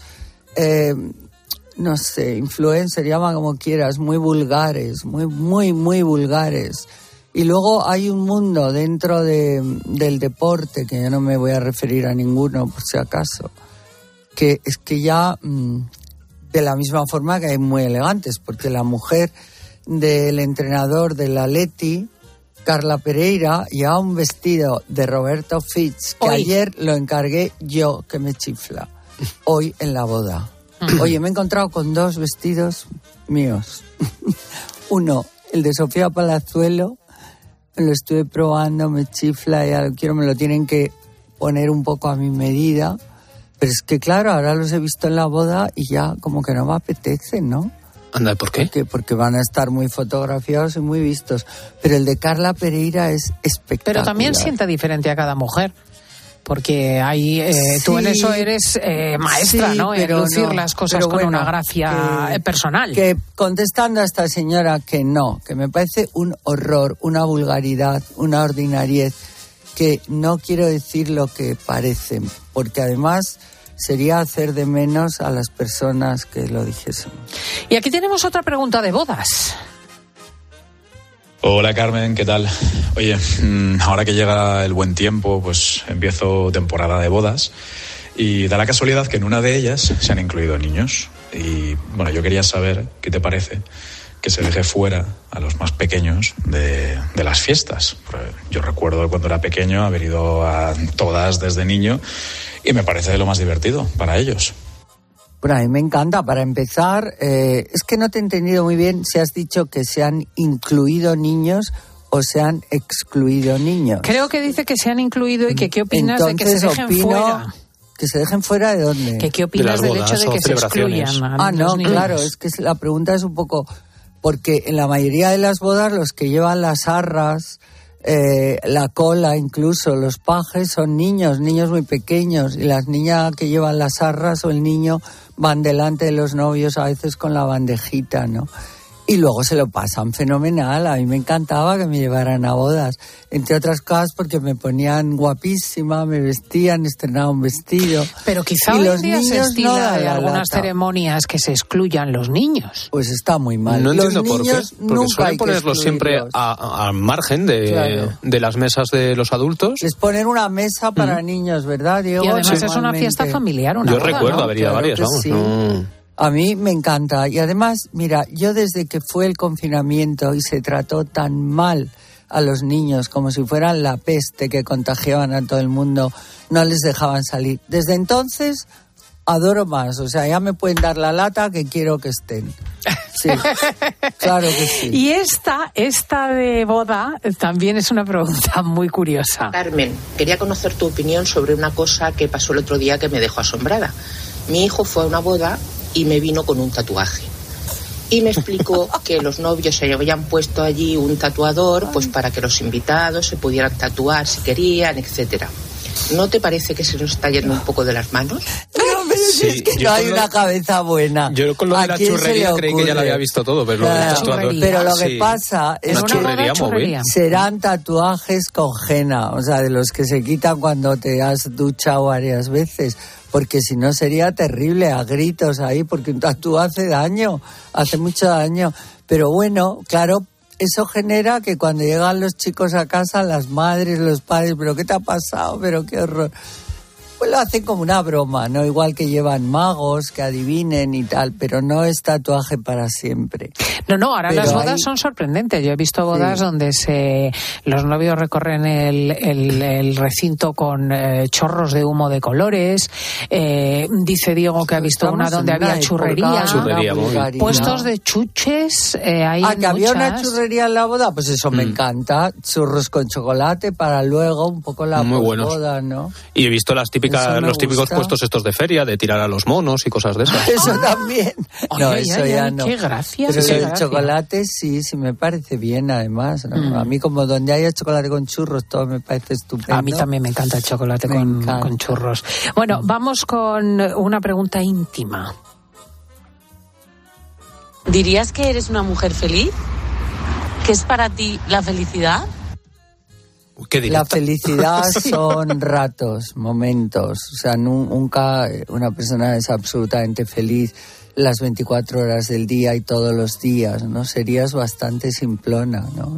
no sé, influencers, llama como quieras, muy vulgares, muy vulgares. Y luego hay un mundo dentro del deporte, que yo no me voy a referir a ninguno por si acaso, que es que ya, de la misma forma que hay muy elegantes, porque la mujer del entrenador del Atleti, Carla Pereira, lleva un vestido de Roberto Fitz, que ayer lo encargué yo, que me chifla, hoy en la boda. Oye, me he encontrado con 2 vestidos míos. Uno, el de Sofía Palazuelo, lo estuve probando, me chifla, ya lo quiero, me lo tienen que poner un poco a mi medida. Pero es que claro, ahora los he visto en la boda y ya como que no me apetece, ¿no? Anda, ¿por qué? Porque van a estar muy fotografiados y muy vistos. Pero el de Carla Pereira es espectacular. Pero también sienta diferente a cada mujer. Porque hay, tú en eso eres maestra, sí, ¿no? En lucir las cosas con una gracia personal. Que contestando a esta señora que no, que me parece un horror, una vulgaridad, una ordinariez, que no quiero decir lo que parecen, porque además sería hacer de menos a las personas que lo dijesen. Y aquí tenemos otra pregunta de bodas. Hola Carmen, ¿qué tal? Oye, ahora que llega el buen tiempo, pues empiezo temporada de bodas y da la casualidad que en una de ellas se han incluido niños. Y bueno, yo quería saber qué te parece que se deje fuera a los más pequeños de las fiestas. Yo recuerdo cuando era pequeño haber ido a todas desde niño y me parece de lo más divertido para ellos. Bueno, a mí me encanta. Para empezar, es que no te he entendido muy bien si has dicho que se han incluido niños o se han excluido niños. Creo que dice que se han incluido y que qué opinas entonces, de que se dejen fuera. ¿Que se dejen fuera de dónde? Que qué opinas del hecho de que se excluyan a los niños. Claro, es que la pregunta es un poco... Porque en la mayoría de las bodas los que llevan las arras, la cola, incluso los pajes, son niños muy pequeños. Y las niñas que llevan las arras o el niño van delante de los novios a veces con la bandejita, ¿no? Y luego se lo pasan fenomenal. A mí me encantaba que me llevaran a bodas. Entre otras cosas porque me ponían guapísima, me vestían, estrenaba un vestido. Pero quizá hoy en día se estila de algunas ceremonias que se excluyan los niños. Pues está muy mal. No entiendo los por qué. Porque suelen ponerlos siempre al margen de las mesas de los adultos. Es poner una mesa para niños, ¿verdad, Diego? Y además es una fiesta familiar, una Yo boda, recuerdo ¿no? haber ido a varias, vamos. Sí. A mí me encanta. Y además, mira, yo desde que fue el confinamiento y se trató tan mal a los niños como si fueran la peste que contagiaban a todo el mundo, no les dejaban salir. Desde entonces adoro más. O sea, ya me pueden dar la lata que quiero que estén. Sí, claro que sí. Y esta de boda también es una pregunta muy curiosa. Carmen, quería conocer tu opinión sobre una cosa que pasó el otro día que me dejó asombrada. Mi hijo fue a una boda y me vino con un tatuaje. Y me explicó que los novios se habían puesto allí un tatuador pues para que los invitados se pudieran tatuar si querían, etcétera. ¿No te parece que se nos está yendo un poco de las manos? Sí, es que no hay una cabeza buena. Yo con lo de la churrería creí que ya lo había visto todo, pero lo que pasa es que serán tatuajes con henna, o sea, de los que se quitan cuando te has duchado varias veces, porque si no sería terrible, a gritos ahí, porque un tatú hace daño, hace mucho daño. Pero bueno, claro, eso genera que cuando llegan los chicos a casa, las madres, los padres, ¿pero qué te ha pasado? ¿Pero qué horror? Pues lo hacen como una broma, ¿no? Igual que llevan magos, que adivinen y tal, pero no es tatuaje para siempre. No, ahora las bodas son sorprendentes. Yo he visto bodas donde los novios recorren el recinto con chorros de humo de colores. Dice Diego que ha visto una donde había churrería. Puestos de chuches. Que había una churrería en la boda, pues eso me encanta. Churros con chocolate para luego un poco la boda, ¿no? Y he visto los típicos puestos estos de feria, de tirar a los monos y cosas de esas. Eso también. Eso ya no. Qué gracia. Pero el chocolate sí me parece bien, además, ¿no? A mí, como donde haya chocolate con churros, todo me parece estupendo. A mí también me encanta el chocolate con churros. Bueno, vamos con una pregunta íntima. ¿Dirías que eres una mujer feliz? ¿Qué es para ti la felicidad? La felicidad son ratos, momentos. O sea, nunca una persona es absolutamente feliz las 24 horas del día y todos los días, ¿no? Serías bastante simplona, ¿no?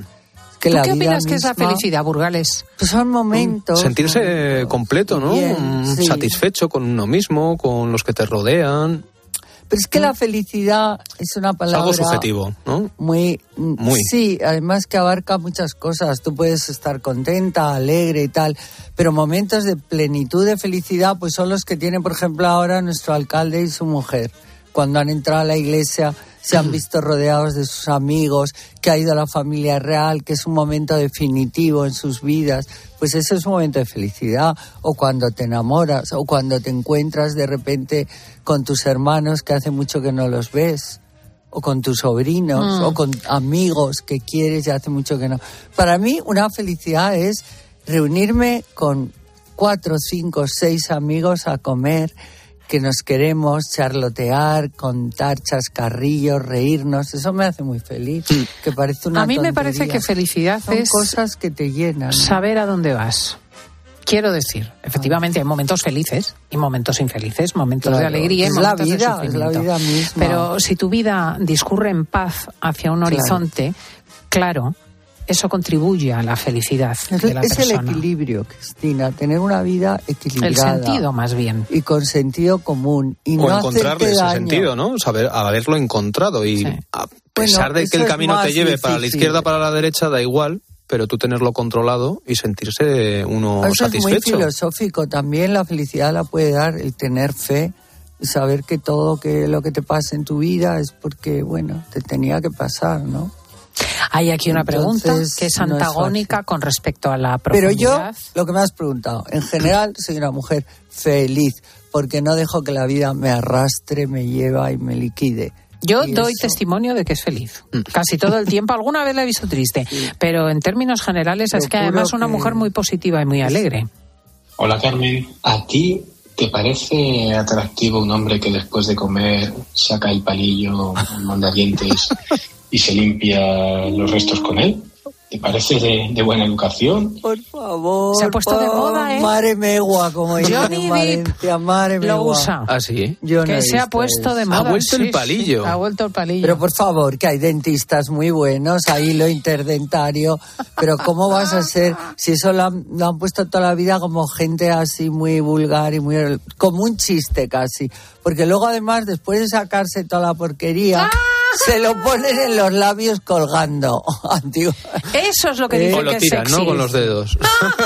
¿Tú qué opinas que es la felicidad, Burgales? Pues son momentos. Sentirse completo, ¿no? Bien, sí. Satisfecho con uno mismo, con los que te rodean. Pero es que la felicidad es una palabra... Es algo subjetivo, ¿no? Muy. Sí, además que abarca muchas cosas. Tú puedes estar contenta, alegre y tal, pero momentos de plenitud, de felicidad, pues son los que tiene, por ejemplo, ahora nuestro alcalde y su mujer. Cuando han entrado a la iglesia, se han visto rodeados de sus amigos, que ha ido a la familia real, que es un momento definitivo en sus vidas. Pues eso es un momento de felicidad. O cuando te enamoras, o cuando te encuentras de repente con tus hermanos que hace mucho que no los ves, o con tus sobrinos, o con amigos que quieres y hace mucho que no. Para mí una felicidad es reunirme con 4, 5, 6 amigos a comer, que nos queremos, charlotear, contar chascarrillos, reírnos. Eso me hace muy feliz. Que parece una tontería. A mí me parece que felicidad es cosas que te llenan. Saber a dónde vas. Quiero decir, efectivamente hay momentos felices y momentos infelices, momentos de alegría y momentos de sufrimiento. Es la vida misma. Pero si tu vida discurre en paz hacia un horizonte, claro, eso contribuye a la felicidad de la persona. Es el equilibrio, Cristina, tener una vida equilibrada. El sentido, más bien. Y con sentido común. Y o no encontrarle ese daño. Sentido, ¿no? Saber haberlo encontrado. Y a pesar de que el camino te lleve para la izquierda, para la derecha, da igual, pero tú tenerlo controlado y sentirse uno satisfecho. Es muy filosófico. También la felicidad la puede dar el tener fe y saber que todo lo que te pasa en tu vida es porque, bueno, te tenía que pasar, ¿no? Hay aquí una pregunta que es antagónica con respecto a la profundidad. Pero yo, lo que me has preguntado, en general soy una mujer feliz porque no dejo que la vida me arrastre, me lleva y me liquide. Yo doy testimonio de que es feliz. Casi todo el tiempo. Alguna vez la he visto triste. Sí. Pero en términos generales es que además es una mujer muy positiva y muy alegre. Hola, Carmen. ¿A ti te parece atractivo un hombre que después de comer saca el palillo, el mondadientes y se limpia los restos con él? ¿Te parece de buena educación? Por favor. Se ha puesto de moda, ¿eh? Mare megua, como dicen en Valencia. Mare megua. Lo usa. ¿Ah, sí? Que se ha puesto de moda. Ha vuelto el palillo. Ha vuelto el palillo. Pero por favor, que hay dentistas muy buenos, ahí lo interdentario. Pero ¿cómo vas a ser? Si eso lo han puesto toda la vida como gente así muy vulgar y muy... como un chiste casi. Porque luego además, después de sacarse toda la porquería... se lo ponen en los labios colgando. Antiguo. Eso es lo que dice o lo que tiran, es sexy. ¿no? Con los dedos.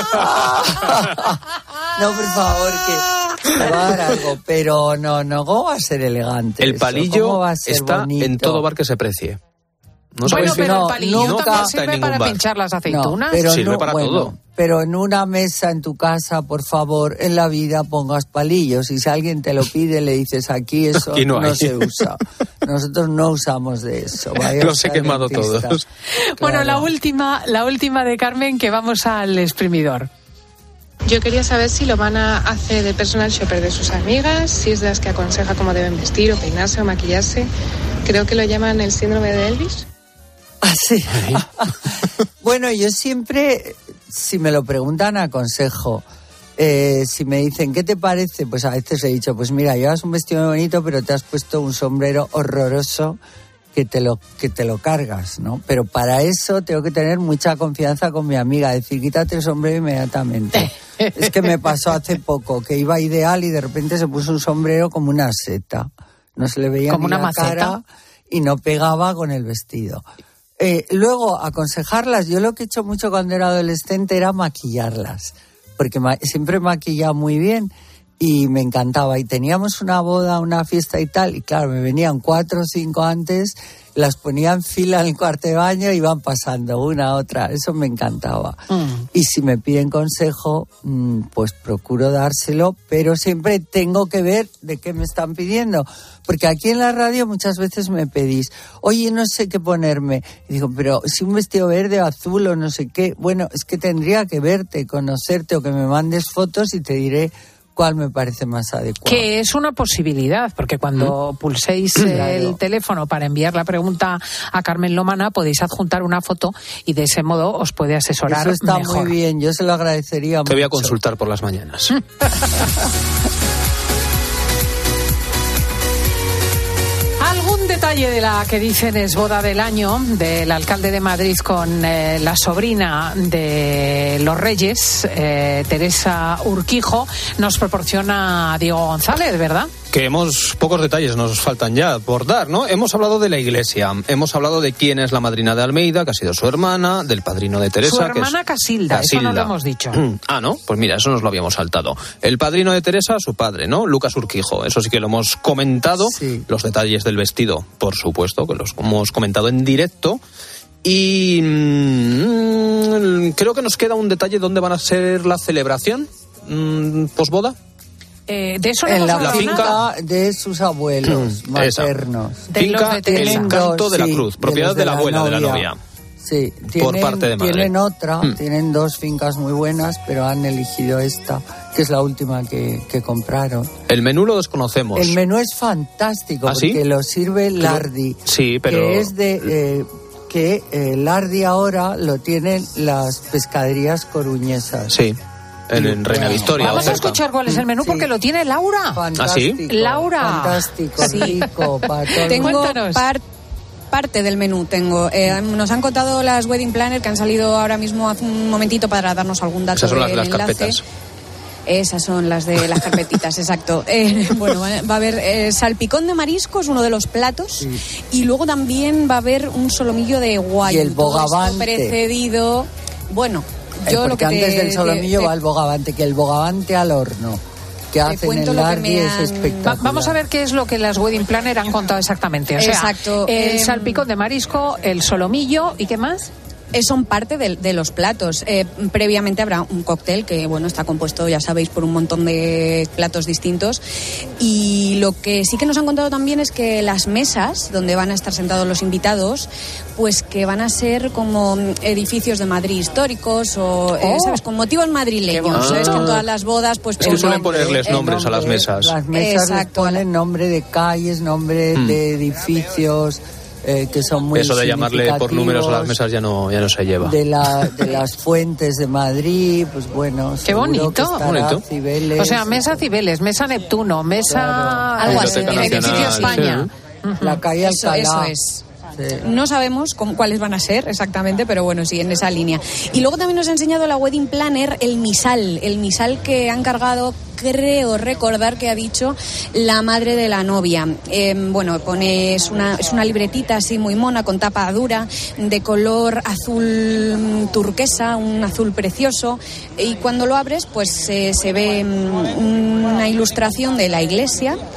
No, por favor, que me va a dar algo. Pero no, ¿cómo va a ser elegante El palillo va a ser está bonito? en todo bar que se precie. No sabéis pero el palillo nunca también está en sirve ningún para bar. pinchar las aceitunas. pero sirve para todo. Pero en una mesa en tu casa, por favor, en la vida pongas palillos. Y si alguien te lo pide, le dices, aquí eso Aquí no hay. se usa. Nosotros no usamos de eso. Los he quemado todos. Bueno, la última de Carmen, que vamos al exprimidor. Yo quería saber si Lomana hace de personal shopper de sus amigas, si es de las que aconseja cómo deben vestir o peinarse o maquillarse. Creo que lo llaman el síndrome de Elvis. Ah, sí. Bueno, yo siempre, si me lo preguntan, aconsejo. Si me dicen, ¿qué te parece? Pues a veces he dicho, pues mira, llevas un vestido muy bonito, pero te has puesto un sombrero horroroso que te lo cargas, ¿no? Pero para eso tengo que tener mucha confianza con mi amiga, decir, quítate el sombrero inmediatamente. Es que me pasó hace poco, que iba ideal y de repente se puso un sombrero como una seta. No se le veía como ni una la maceta cara y no pegaba con el vestido. Luego, aconsejarlas. Yo lo que he hecho mucho cuando era adolescente era maquillarlas, porque siempre maquillaba muy bien y me encantaba. Y teníamos una boda, una fiesta y tal, y claro, me venían 4 o 5 antes, las ponía en fila en el cuarto de baño y iban pasando una a otra. Eso me encantaba. Y si me piden consejo, pues procuro dárselo, pero siempre tengo que ver de qué me están pidiendo. Porque aquí en la radio muchas veces me pedís, oye, no sé qué ponerme. Y digo, pero si un vestido verde o azul o no sé qué. Bueno, es que tendría que verte, conocerte o que me mandes fotos y te diré cuál me parece más adecuado. Que es una posibilidad, porque cuando pulséis el teléfono para enviar la pregunta a Carmen Lomana, podéis adjuntar una foto y de ese modo os puede asesorar mejor. Eso está mejor. muy bien, yo se lo agradecería mucho. Te voy a consultar por las mañanas. ¿Algún detalle de la que dicen es boda del año del alcalde de Madrid con la sobrina de los Reyes, Teresa Urquijo, nos proporciona Diego González, ¿verdad? Que pocos detalles nos faltan ya por dar, ¿no? Hemos hablado de la iglesia, hemos hablado de quién es la madrina de Almeida, que ha sido su hermana, del padrino de Teresa. Su hermana Casilda, eso no lo hemos dicho. Ah, ¿no? Pues mira, eso nos lo habíamos saltado. El padrino de Teresa, su padre, ¿no? Lucas Urquijo, eso sí que lo hemos comentado. Sí. Los detalles del vestido, por supuesto, que los hemos comentado en directo. Y creo que nos queda un detalle, ¿dónde van a ser la celebración posboda? De eso no en la hemos finca nada. De sus abuelos maternos. Finca El Encanto de la Cruz, propiedad de la abuela de la novia. Sí, por parte de madre. Tienen otra, tienen 2 fincas muy buenas, pero han elegido esta, que es la última que compraron. El menú lo desconocemos. El menú es fantástico, porque lo sirve Lardi. Sí, pero... Que es de... Lardi ahora lo tienen las pescaderías coruñesas. Sí. En Reina Victoria. Vamos a escuchar cuál es el menú, porque lo tiene Laura. Fantástico. ¿Ah, sí? Laura. Fantástico, rico, para todo. Tengo parte del menú. Nos han contado las wedding planner que han salido ahora mismo hace un momentito para darnos algún dato. Esas son las enlace. carpetas. Esas son las de las carpetitas, exacto. Bueno, va a haber salpicón de mariscos, uno de los platos, y luego también va a haber un solomillo de guayu. Y el bogavante. Precedido. Bueno, porque antes del solomillo va el bogavante, que el bogavante al horno que hacen en Lardi es espectacular. Vamos a ver qué es lo que las wedding planner han contado exactamente. O sea, exacto. El salpicón de marisco, el solomillo y ¿qué más? Son parte de los platos. Previamente habrá un cóctel que, bueno, está compuesto, ya sabéis, por un montón de platos distintos. Y lo que sí que nos han contado también es que las mesas donde van a estar sentados los invitados, pues que van a ser como edificios de Madrid históricos o, ¿sabes?, con motivos madrileños. ¿Sabes? Que en todas las bodas, pues... Es que suelen ponerles nombres a las mesas. Las mesas les ponen nombre de calles, nombre de edificios... que son muy eso de llamarle por números a las mesas ya no se lleva. De las fuentes de Madrid, pues bueno. Qué bonito. Cibeles, o sea, mesa Cibeles, mesa Neptuno, mesa... Claro. Algo así. Edificio España. Sí. La calle Alcalá. Eso es. Sí. No sabemos cuáles van a ser exactamente, pero bueno, sí, en esa línea. Y luego también nos ha enseñado la wedding planner el misal que ha encargado, creo recordar que ha dicho la madre de la novia. Bueno, es una libretita así muy mona, con tapa dura, de color azul turquesa, un azul precioso, y cuando lo abres pues se ve una ilustración de la iglesia,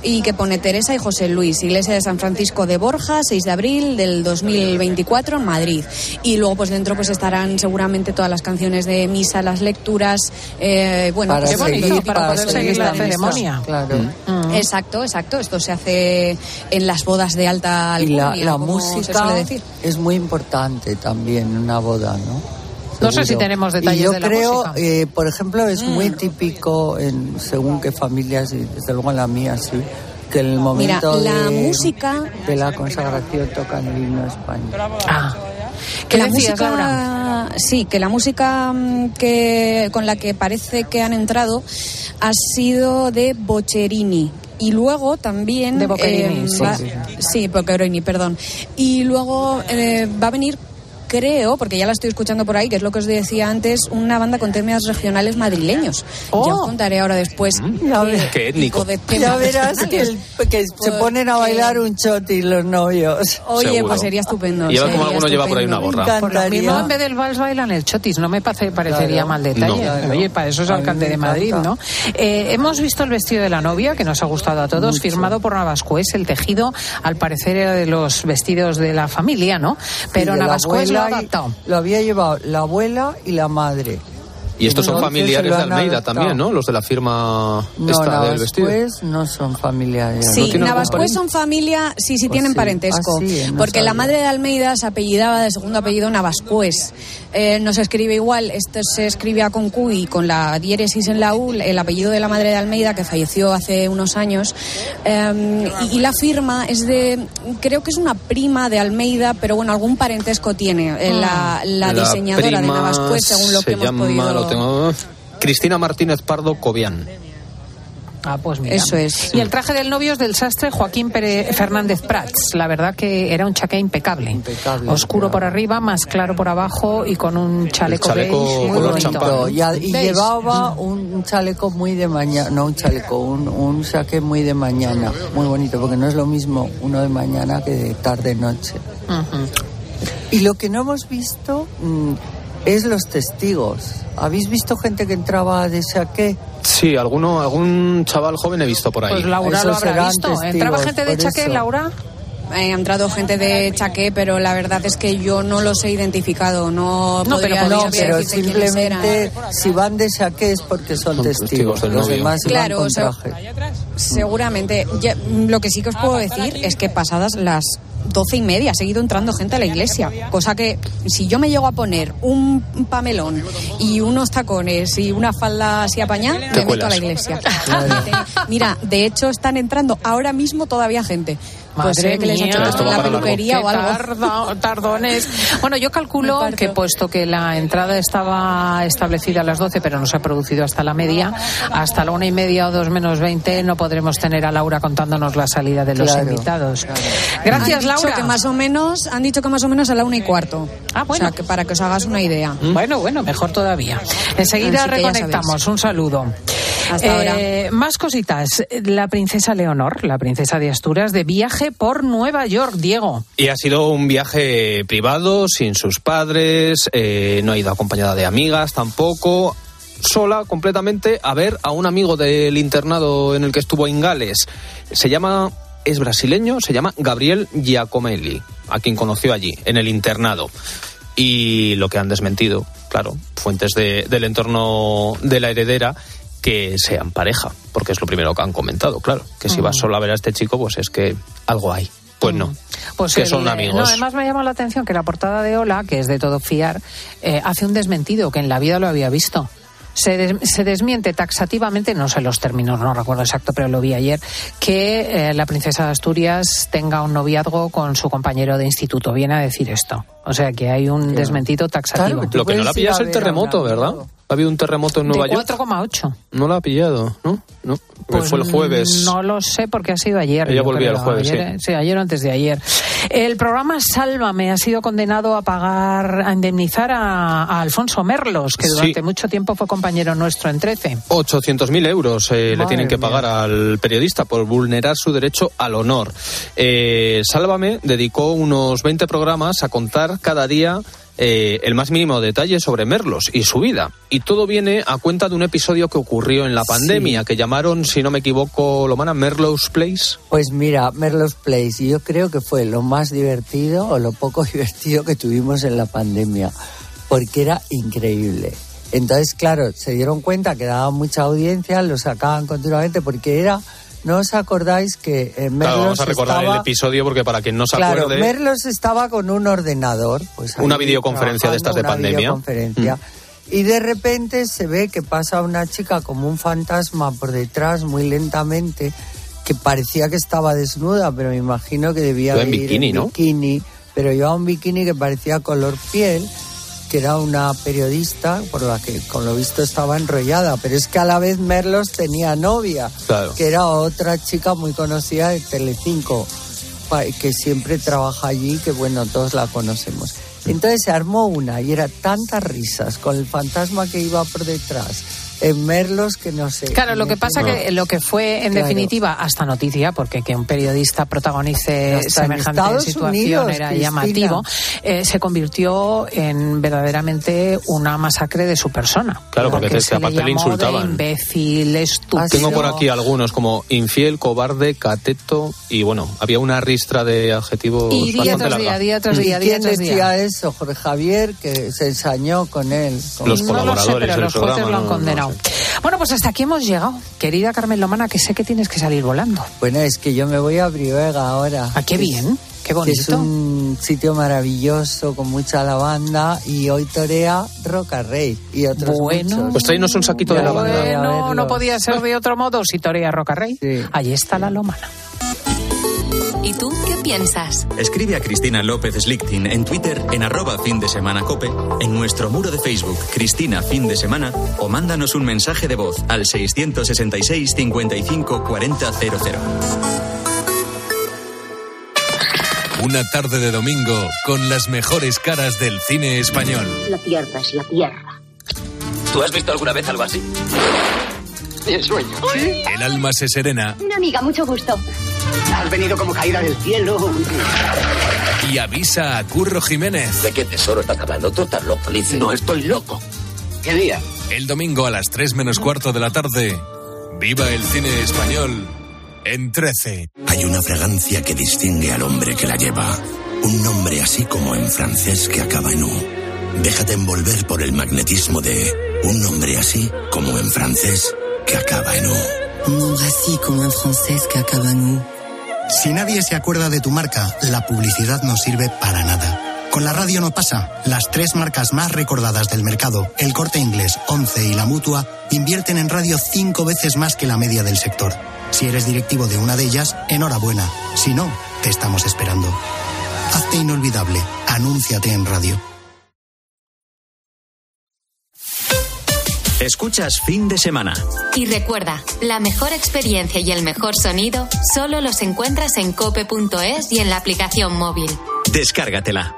y que pone Teresa y José Luis, iglesia de San Francisco de Borja, 6 de abril del 2024 en Madrid. Y luego pues dentro pues estarán seguramente todas las canciones de misa, las lecturas, bueno, para, pues, para poder seguir la ceremonia. Claro. Exacto. Esto se hace en las bodas de alta alcurnia. Y la música es muy importante también en una boda, ¿no? No sé si tenemos detalles de la música. Yo creo, por ejemplo, es muy típico según qué familias, y desde luego en la mía sí, que en el momento la música de la consagración tocan el himno de España. Que la música, Laura? Sí, que la música con la que parece que han entrado ha sido de Boccherini. Y luego también de Boccherini, sí, Boccherini, perdón. Y luego va a venir, creo, porque ya la estoy escuchando por ahí, que es lo que os decía antes, una banda con temas regionales madrileños. Ya os contaré ahora después. Qué étnico. Ya verás que se ponen a bailar un choti los novios. Oye, seguro. Pues sería estupendo. Lleva como alguno lleva por ahí una gorra. Por lo mismo, en vez del vals bailan el chotis. No me parecería mal detalle. No. Oye, para eso es alcalde de Madrid, ¿no? Hemos visto el vestido de la novia, que nos ha gustado a todos, firmado por Navascués. El tejido, al parecer, era de los vestidos de la familia, ¿no? Pero Navascués lo había llevado la abuela y la madre. Y estos son familiares de Almeida también, ¿no? Los de la firma del vestido. Navascués no son familiares. Sí, Navascués son familia, sí tienen parentesco. Porque la madre de Almeida se apellidaba de segundo apellido Navascués. No se escribe igual, esto se escribía con Q y con la diéresis en la U, el apellido de la madre de Almeida, que falleció hace unos años. Y la firma es creo que es una prima de Almeida, pero bueno, algún parentesco tiene la diseñadora de Navascués, según lo que hemos podido... Cristina Martínez Pardo Cobian. Pues mira. Eso es. Y el traje del novio es del sastre Joaquín Fernández Prats. La verdad que era un chaqué impecable. Oscuro por arriba, más claro por abajo y con un chaleco beige muy bonito. Y llevaba un chaleco muy de mañana, no un chaleco, un chaqué muy de mañana, muy bonito, porque no es lo mismo uno de mañana que de tarde-noche. Y lo que no hemos visto es los testigos. ¿Habéis visto gente que entraba de chaqué? Sí, algún chaval joven he visto por ahí. Pues Laura lo habrá visto. Testigos, ¿entraba gente de chaqué, Laura? Ha entrado gente de chaqué, pero la verdad es que yo no los he identificado. Pero simplemente si van de chaqué es porque son testigos. Los demás van con traje. Seguramente. Lo que sí que os puedo decir es que pasadas las 12:30 ha seguido entrando gente a la iglesia, cosa que si yo me llego a poner un pamelón y unos tacones y una falda así apañada, me meto a la iglesia. Mira, de hecho están entrando ahora mismo todavía gente. Pues Madre que les ha hecho la peluquería o algo. Tardones. Bueno, yo calculo que puesto que la entrada estaba establecida a las 12, pero no se ha producido hasta la media, hasta la 1:30 o 2 menos 20 no podremos tener a Laura contándonos la salida de los invitados. Gracias, Laura. Han dicho que más o menos a la 1:15. Bueno. O sea, que para que os hagas una idea. Bueno, mejor todavía. Enseguida reconectamos. Un saludo. Hasta ahora. Más cositas. La princesa Leonor, la princesa de Asturias, de viaje por Nueva York, Diego. Y ha sido un viaje privado, sin sus padres, no ha ido acompañada de amigas tampoco, sola completamente a ver a un amigo del internado en el que estuvo en Gales. Es brasileño, se llama Gabriel Giacomelli, a quien conoció allí, en el internado. Y lo que han desmentido, claro, fuentes del entorno de la heredera, que sean pareja, porque es lo primero que han comentado, claro, que si vas sola a ver a este chico, pues es que algo hay. Pues no, pues que son amigos. No, además me llama la atención que la portada de Hola, que es de todo fiar, hace un desmentido, que en la vida lo había visto. Se desmiente taxativamente, no sé los términos, no recuerdo exacto, pero lo vi ayer, que la princesa de Asturias tenga un noviazgo con su compañero de instituto. Viene a decir esto. O sea que hay un desmentido taxativo. Claro, lo que no la pilla es el terremoto, ¿verdad? Ha habido un terremoto en Nueva York. 4,8. No la ha pillado, ¿no? Pues fue el jueves. No lo sé porque ha sido ayer. Ella volvía el jueves, sí, ayer o antes de ayer. El programa Sálvame ha sido condenado a indemnizar a Alfonso Merlos, que durante mucho tiempo fue compañero nuestro en 13. 800.000 euros le tienen que pagar al periodista por vulnerar su derecho al honor. Sálvame dedicó unos 20 programas a contar cada día el más mínimo detalle sobre Merlos y su vida. Y todo viene a cuenta de un episodio que ocurrió en la pandemia, que llamaron, si no me equivoco, Lomana, Merlos Place. Pues mira, Merlos Place, y yo creo que fue lo más divertido o lo poco divertido que tuvimos en la pandemia, porque era increíble. Entonces, claro, se dieron cuenta que daba mucha audiencia, lo sacaban continuamente, porque era... ¿No os acordáis que Merlos claro, vamos a recordar estaba... el episodio porque para quien no se claro, acuerde... Merlos estaba con un ordenador. Pues una videoconferencia de estas de pandemia. Videoconferencia. Y de repente se ve que pasa una chica como un fantasma por detrás muy lentamente, que parecía que estaba desnuda, pero me imagino que debía en bikini, ¿no? Bikini, pero llevaba un bikini que parecía color piel, que era una periodista por la que con lo visto estaba enrollada, pero es que a la vez Merlos tenía novia, claro, que era otra chica muy conocida de Telecinco, que siempre trabaja allí, que bueno, todos la conocemos. Entonces se armó una y era tantas risas con el fantasma que iba por detrás en Merlos que no sé. Claro, lo que pasa que lo que fue en definitiva hasta noticia, porque que un periodista protagonice semejante situación era Cristina, llamativo, se convirtió en verdaderamente una masacre de su persona. Claro, porque aparte le insultaban. Imbécil, estúpido. Tengo por aquí algunos como infiel, cobarde, cateto y bueno, había una ristra de adjetivos y día bastante larga. Día tras día, ¿Quién decía eso? Jorge Javier, que se ensañó con él. Los colaboradores no lo sé, pero del los programa jueces lo han condenado. Bueno, pues hasta aquí hemos llegado. Querida Carmen Lomana, que sé que tienes que salir volando. Bueno, es que yo me voy a Brihuega ahora. ¿A qué bien? Qué bonito. Es un sitio maravilloso con mucha lavanda y hoy torea Roca Rey y otros muchos. Pues tráenos un saquito de lavanda. Bueno, no podía ser de otro modo si torea Roca Rey. Sí. Allí está la Lomana. ¿Y tú qué piensas? Escribe a Cristina López Slichting en Twitter en @findesemanacope, en nuestro muro de Facebook Cristina Fin de Semana o mándanos un mensaje de voz al 666 55 40 00. Una tarde de domingo con las mejores caras del cine español. La tierra es la tierra. ¿Tú has visto alguna vez algo así? El sueño. ¿Sí? El alma se serena. Una amiga, mucho gusto. Has venido como caída del cielo. Y avisa a Curro Jiménez. ¿De qué tesoro estás hablando? Tú estás loco, Lice. No estoy loco. ¿Qué día? El domingo a las 3 menos cuarto de la tarde. Viva el cine español en 13. Hay una fragancia que distingue al hombre que la lleva. Un nombre así como en francés que acaba en U. Déjate envolver por el magnetismo de un nombre así como en francés que acaba en U. Un nombre así como en francés que acaba en U. Si nadie se acuerda de tu marca, la publicidad no sirve para nada. Con la radio no pasa. Las 3 marcas más recordadas del mercado, El Corte Inglés, Once y La Mutua, invierten en radio 5 veces más que la media del sector. Si eres directivo de una de ellas, enhorabuena. Si no, te estamos esperando. Hazte inolvidable. Anúnciate en radio. Escuchas Fin de Semana. Y recuerda, la mejor experiencia y el mejor sonido solo los encuentras en cope.es y en la aplicación móvil. Descárgatela.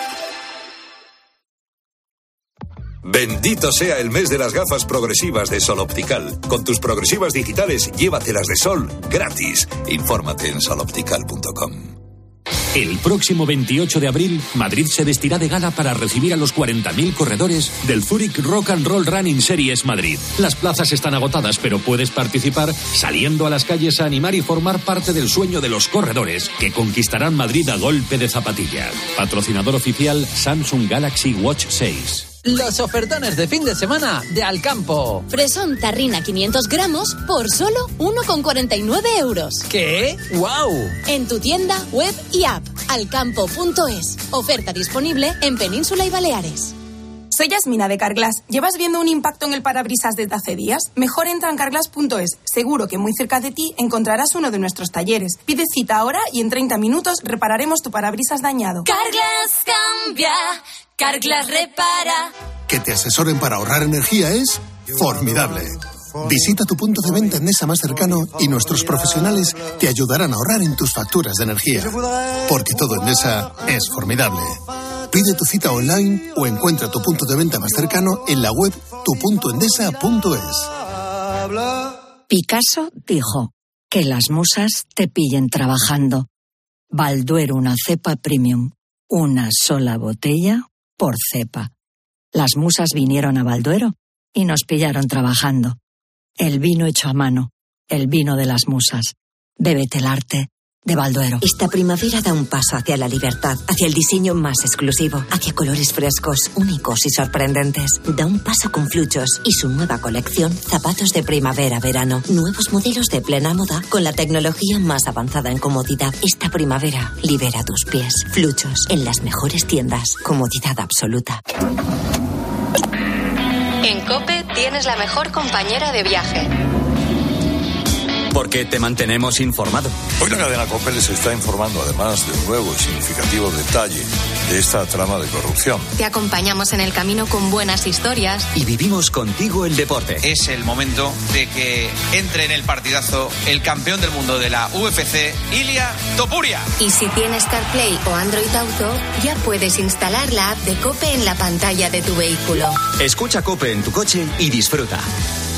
Bendito sea el mes de las gafas progresivas de Sol Optical. Con tus progresivas digitales, llévatelas de sol gratis. Infórmate en soloptical.com. El próximo 28 de abril, Madrid se vestirá de gala para recibir a los 40.000 corredores del Zurich Rock and Roll Running Series Madrid. Las plazas están agotadas, pero puedes participar saliendo a las calles a animar y formar parte del sueño de los corredores que conquistarán Madrid a golpe de zapatilla. Patrocinador oficial Samsung Galaxy Watch 6. Los ofertones de fin de semana de Alcampo. Fresón tarrina 500 gramos por solo 1,49 €. ¿Qué? ¡Guau! En tu tienda, web y app. Alcampo.es. Oferta disponible en Península y Baleares. Soy Yasmina de Carglass. ¿Llevas viendo un impacto en el parabrisas desde hace días? Mejor entra en carglass.es. Seguro que muy cerca de ti encontrarás uno de nuestros talleres. Pide cita ahora y en 30 minutos repararemos tu parabrisas dañado. Carglass cambia, Carglass repara. Que te asesoren para ahorrar energía es formidable. Visita tu punto de venta Endesa más cercano y nuestros profesionales te ayudarán a ahorrar en tus facturas de energía. Porque todo Endesa es formidable. Pide tu cita online o encuentra tu punto de venta más cercano en la web tupuntoendesa.es. Picasso dijo que las musas te pillen trabajando. Balduero, una cepa premium, una sola botella por cepa. Las musas vinieron a Balduero y nos pillaron trabajando. El vino hecho a mano, el vino de las musas. Bébete el arte de Balduero. Esta primavera da un paso hacia la libertad, hacia el diseño más exclusivo, hacia colores frescos, únicos y sorprendentes. Da un paso con Fluchos y su nueva colección Zapatos de Primavera-Verano. Nuevos modelos de plena moda con la tecnología más avanzada en comodidad. Esta primavera libera tus pies. Fluchos, en las mejores tiendas. Comodidad absoluta. En COPE tienes la mejor compañera de viaje. Porque te mantenemos informado. Hoy la cadena COPE les está informando además de un nuevo y significativo detalle de esta trama de corrupción. Te acompañamos en el camino con buenas historias. Y vivimos contigo el deporte. Es el momento de que entre en el partidazo el campeón del mundo de la UFC, Ilia Topuria. Y si tienes CarPlay o Android Auto, ya puedes instalar la app de COPE en la pantalla de tu vehículo. Escucha COPE en tu coche y disfruta.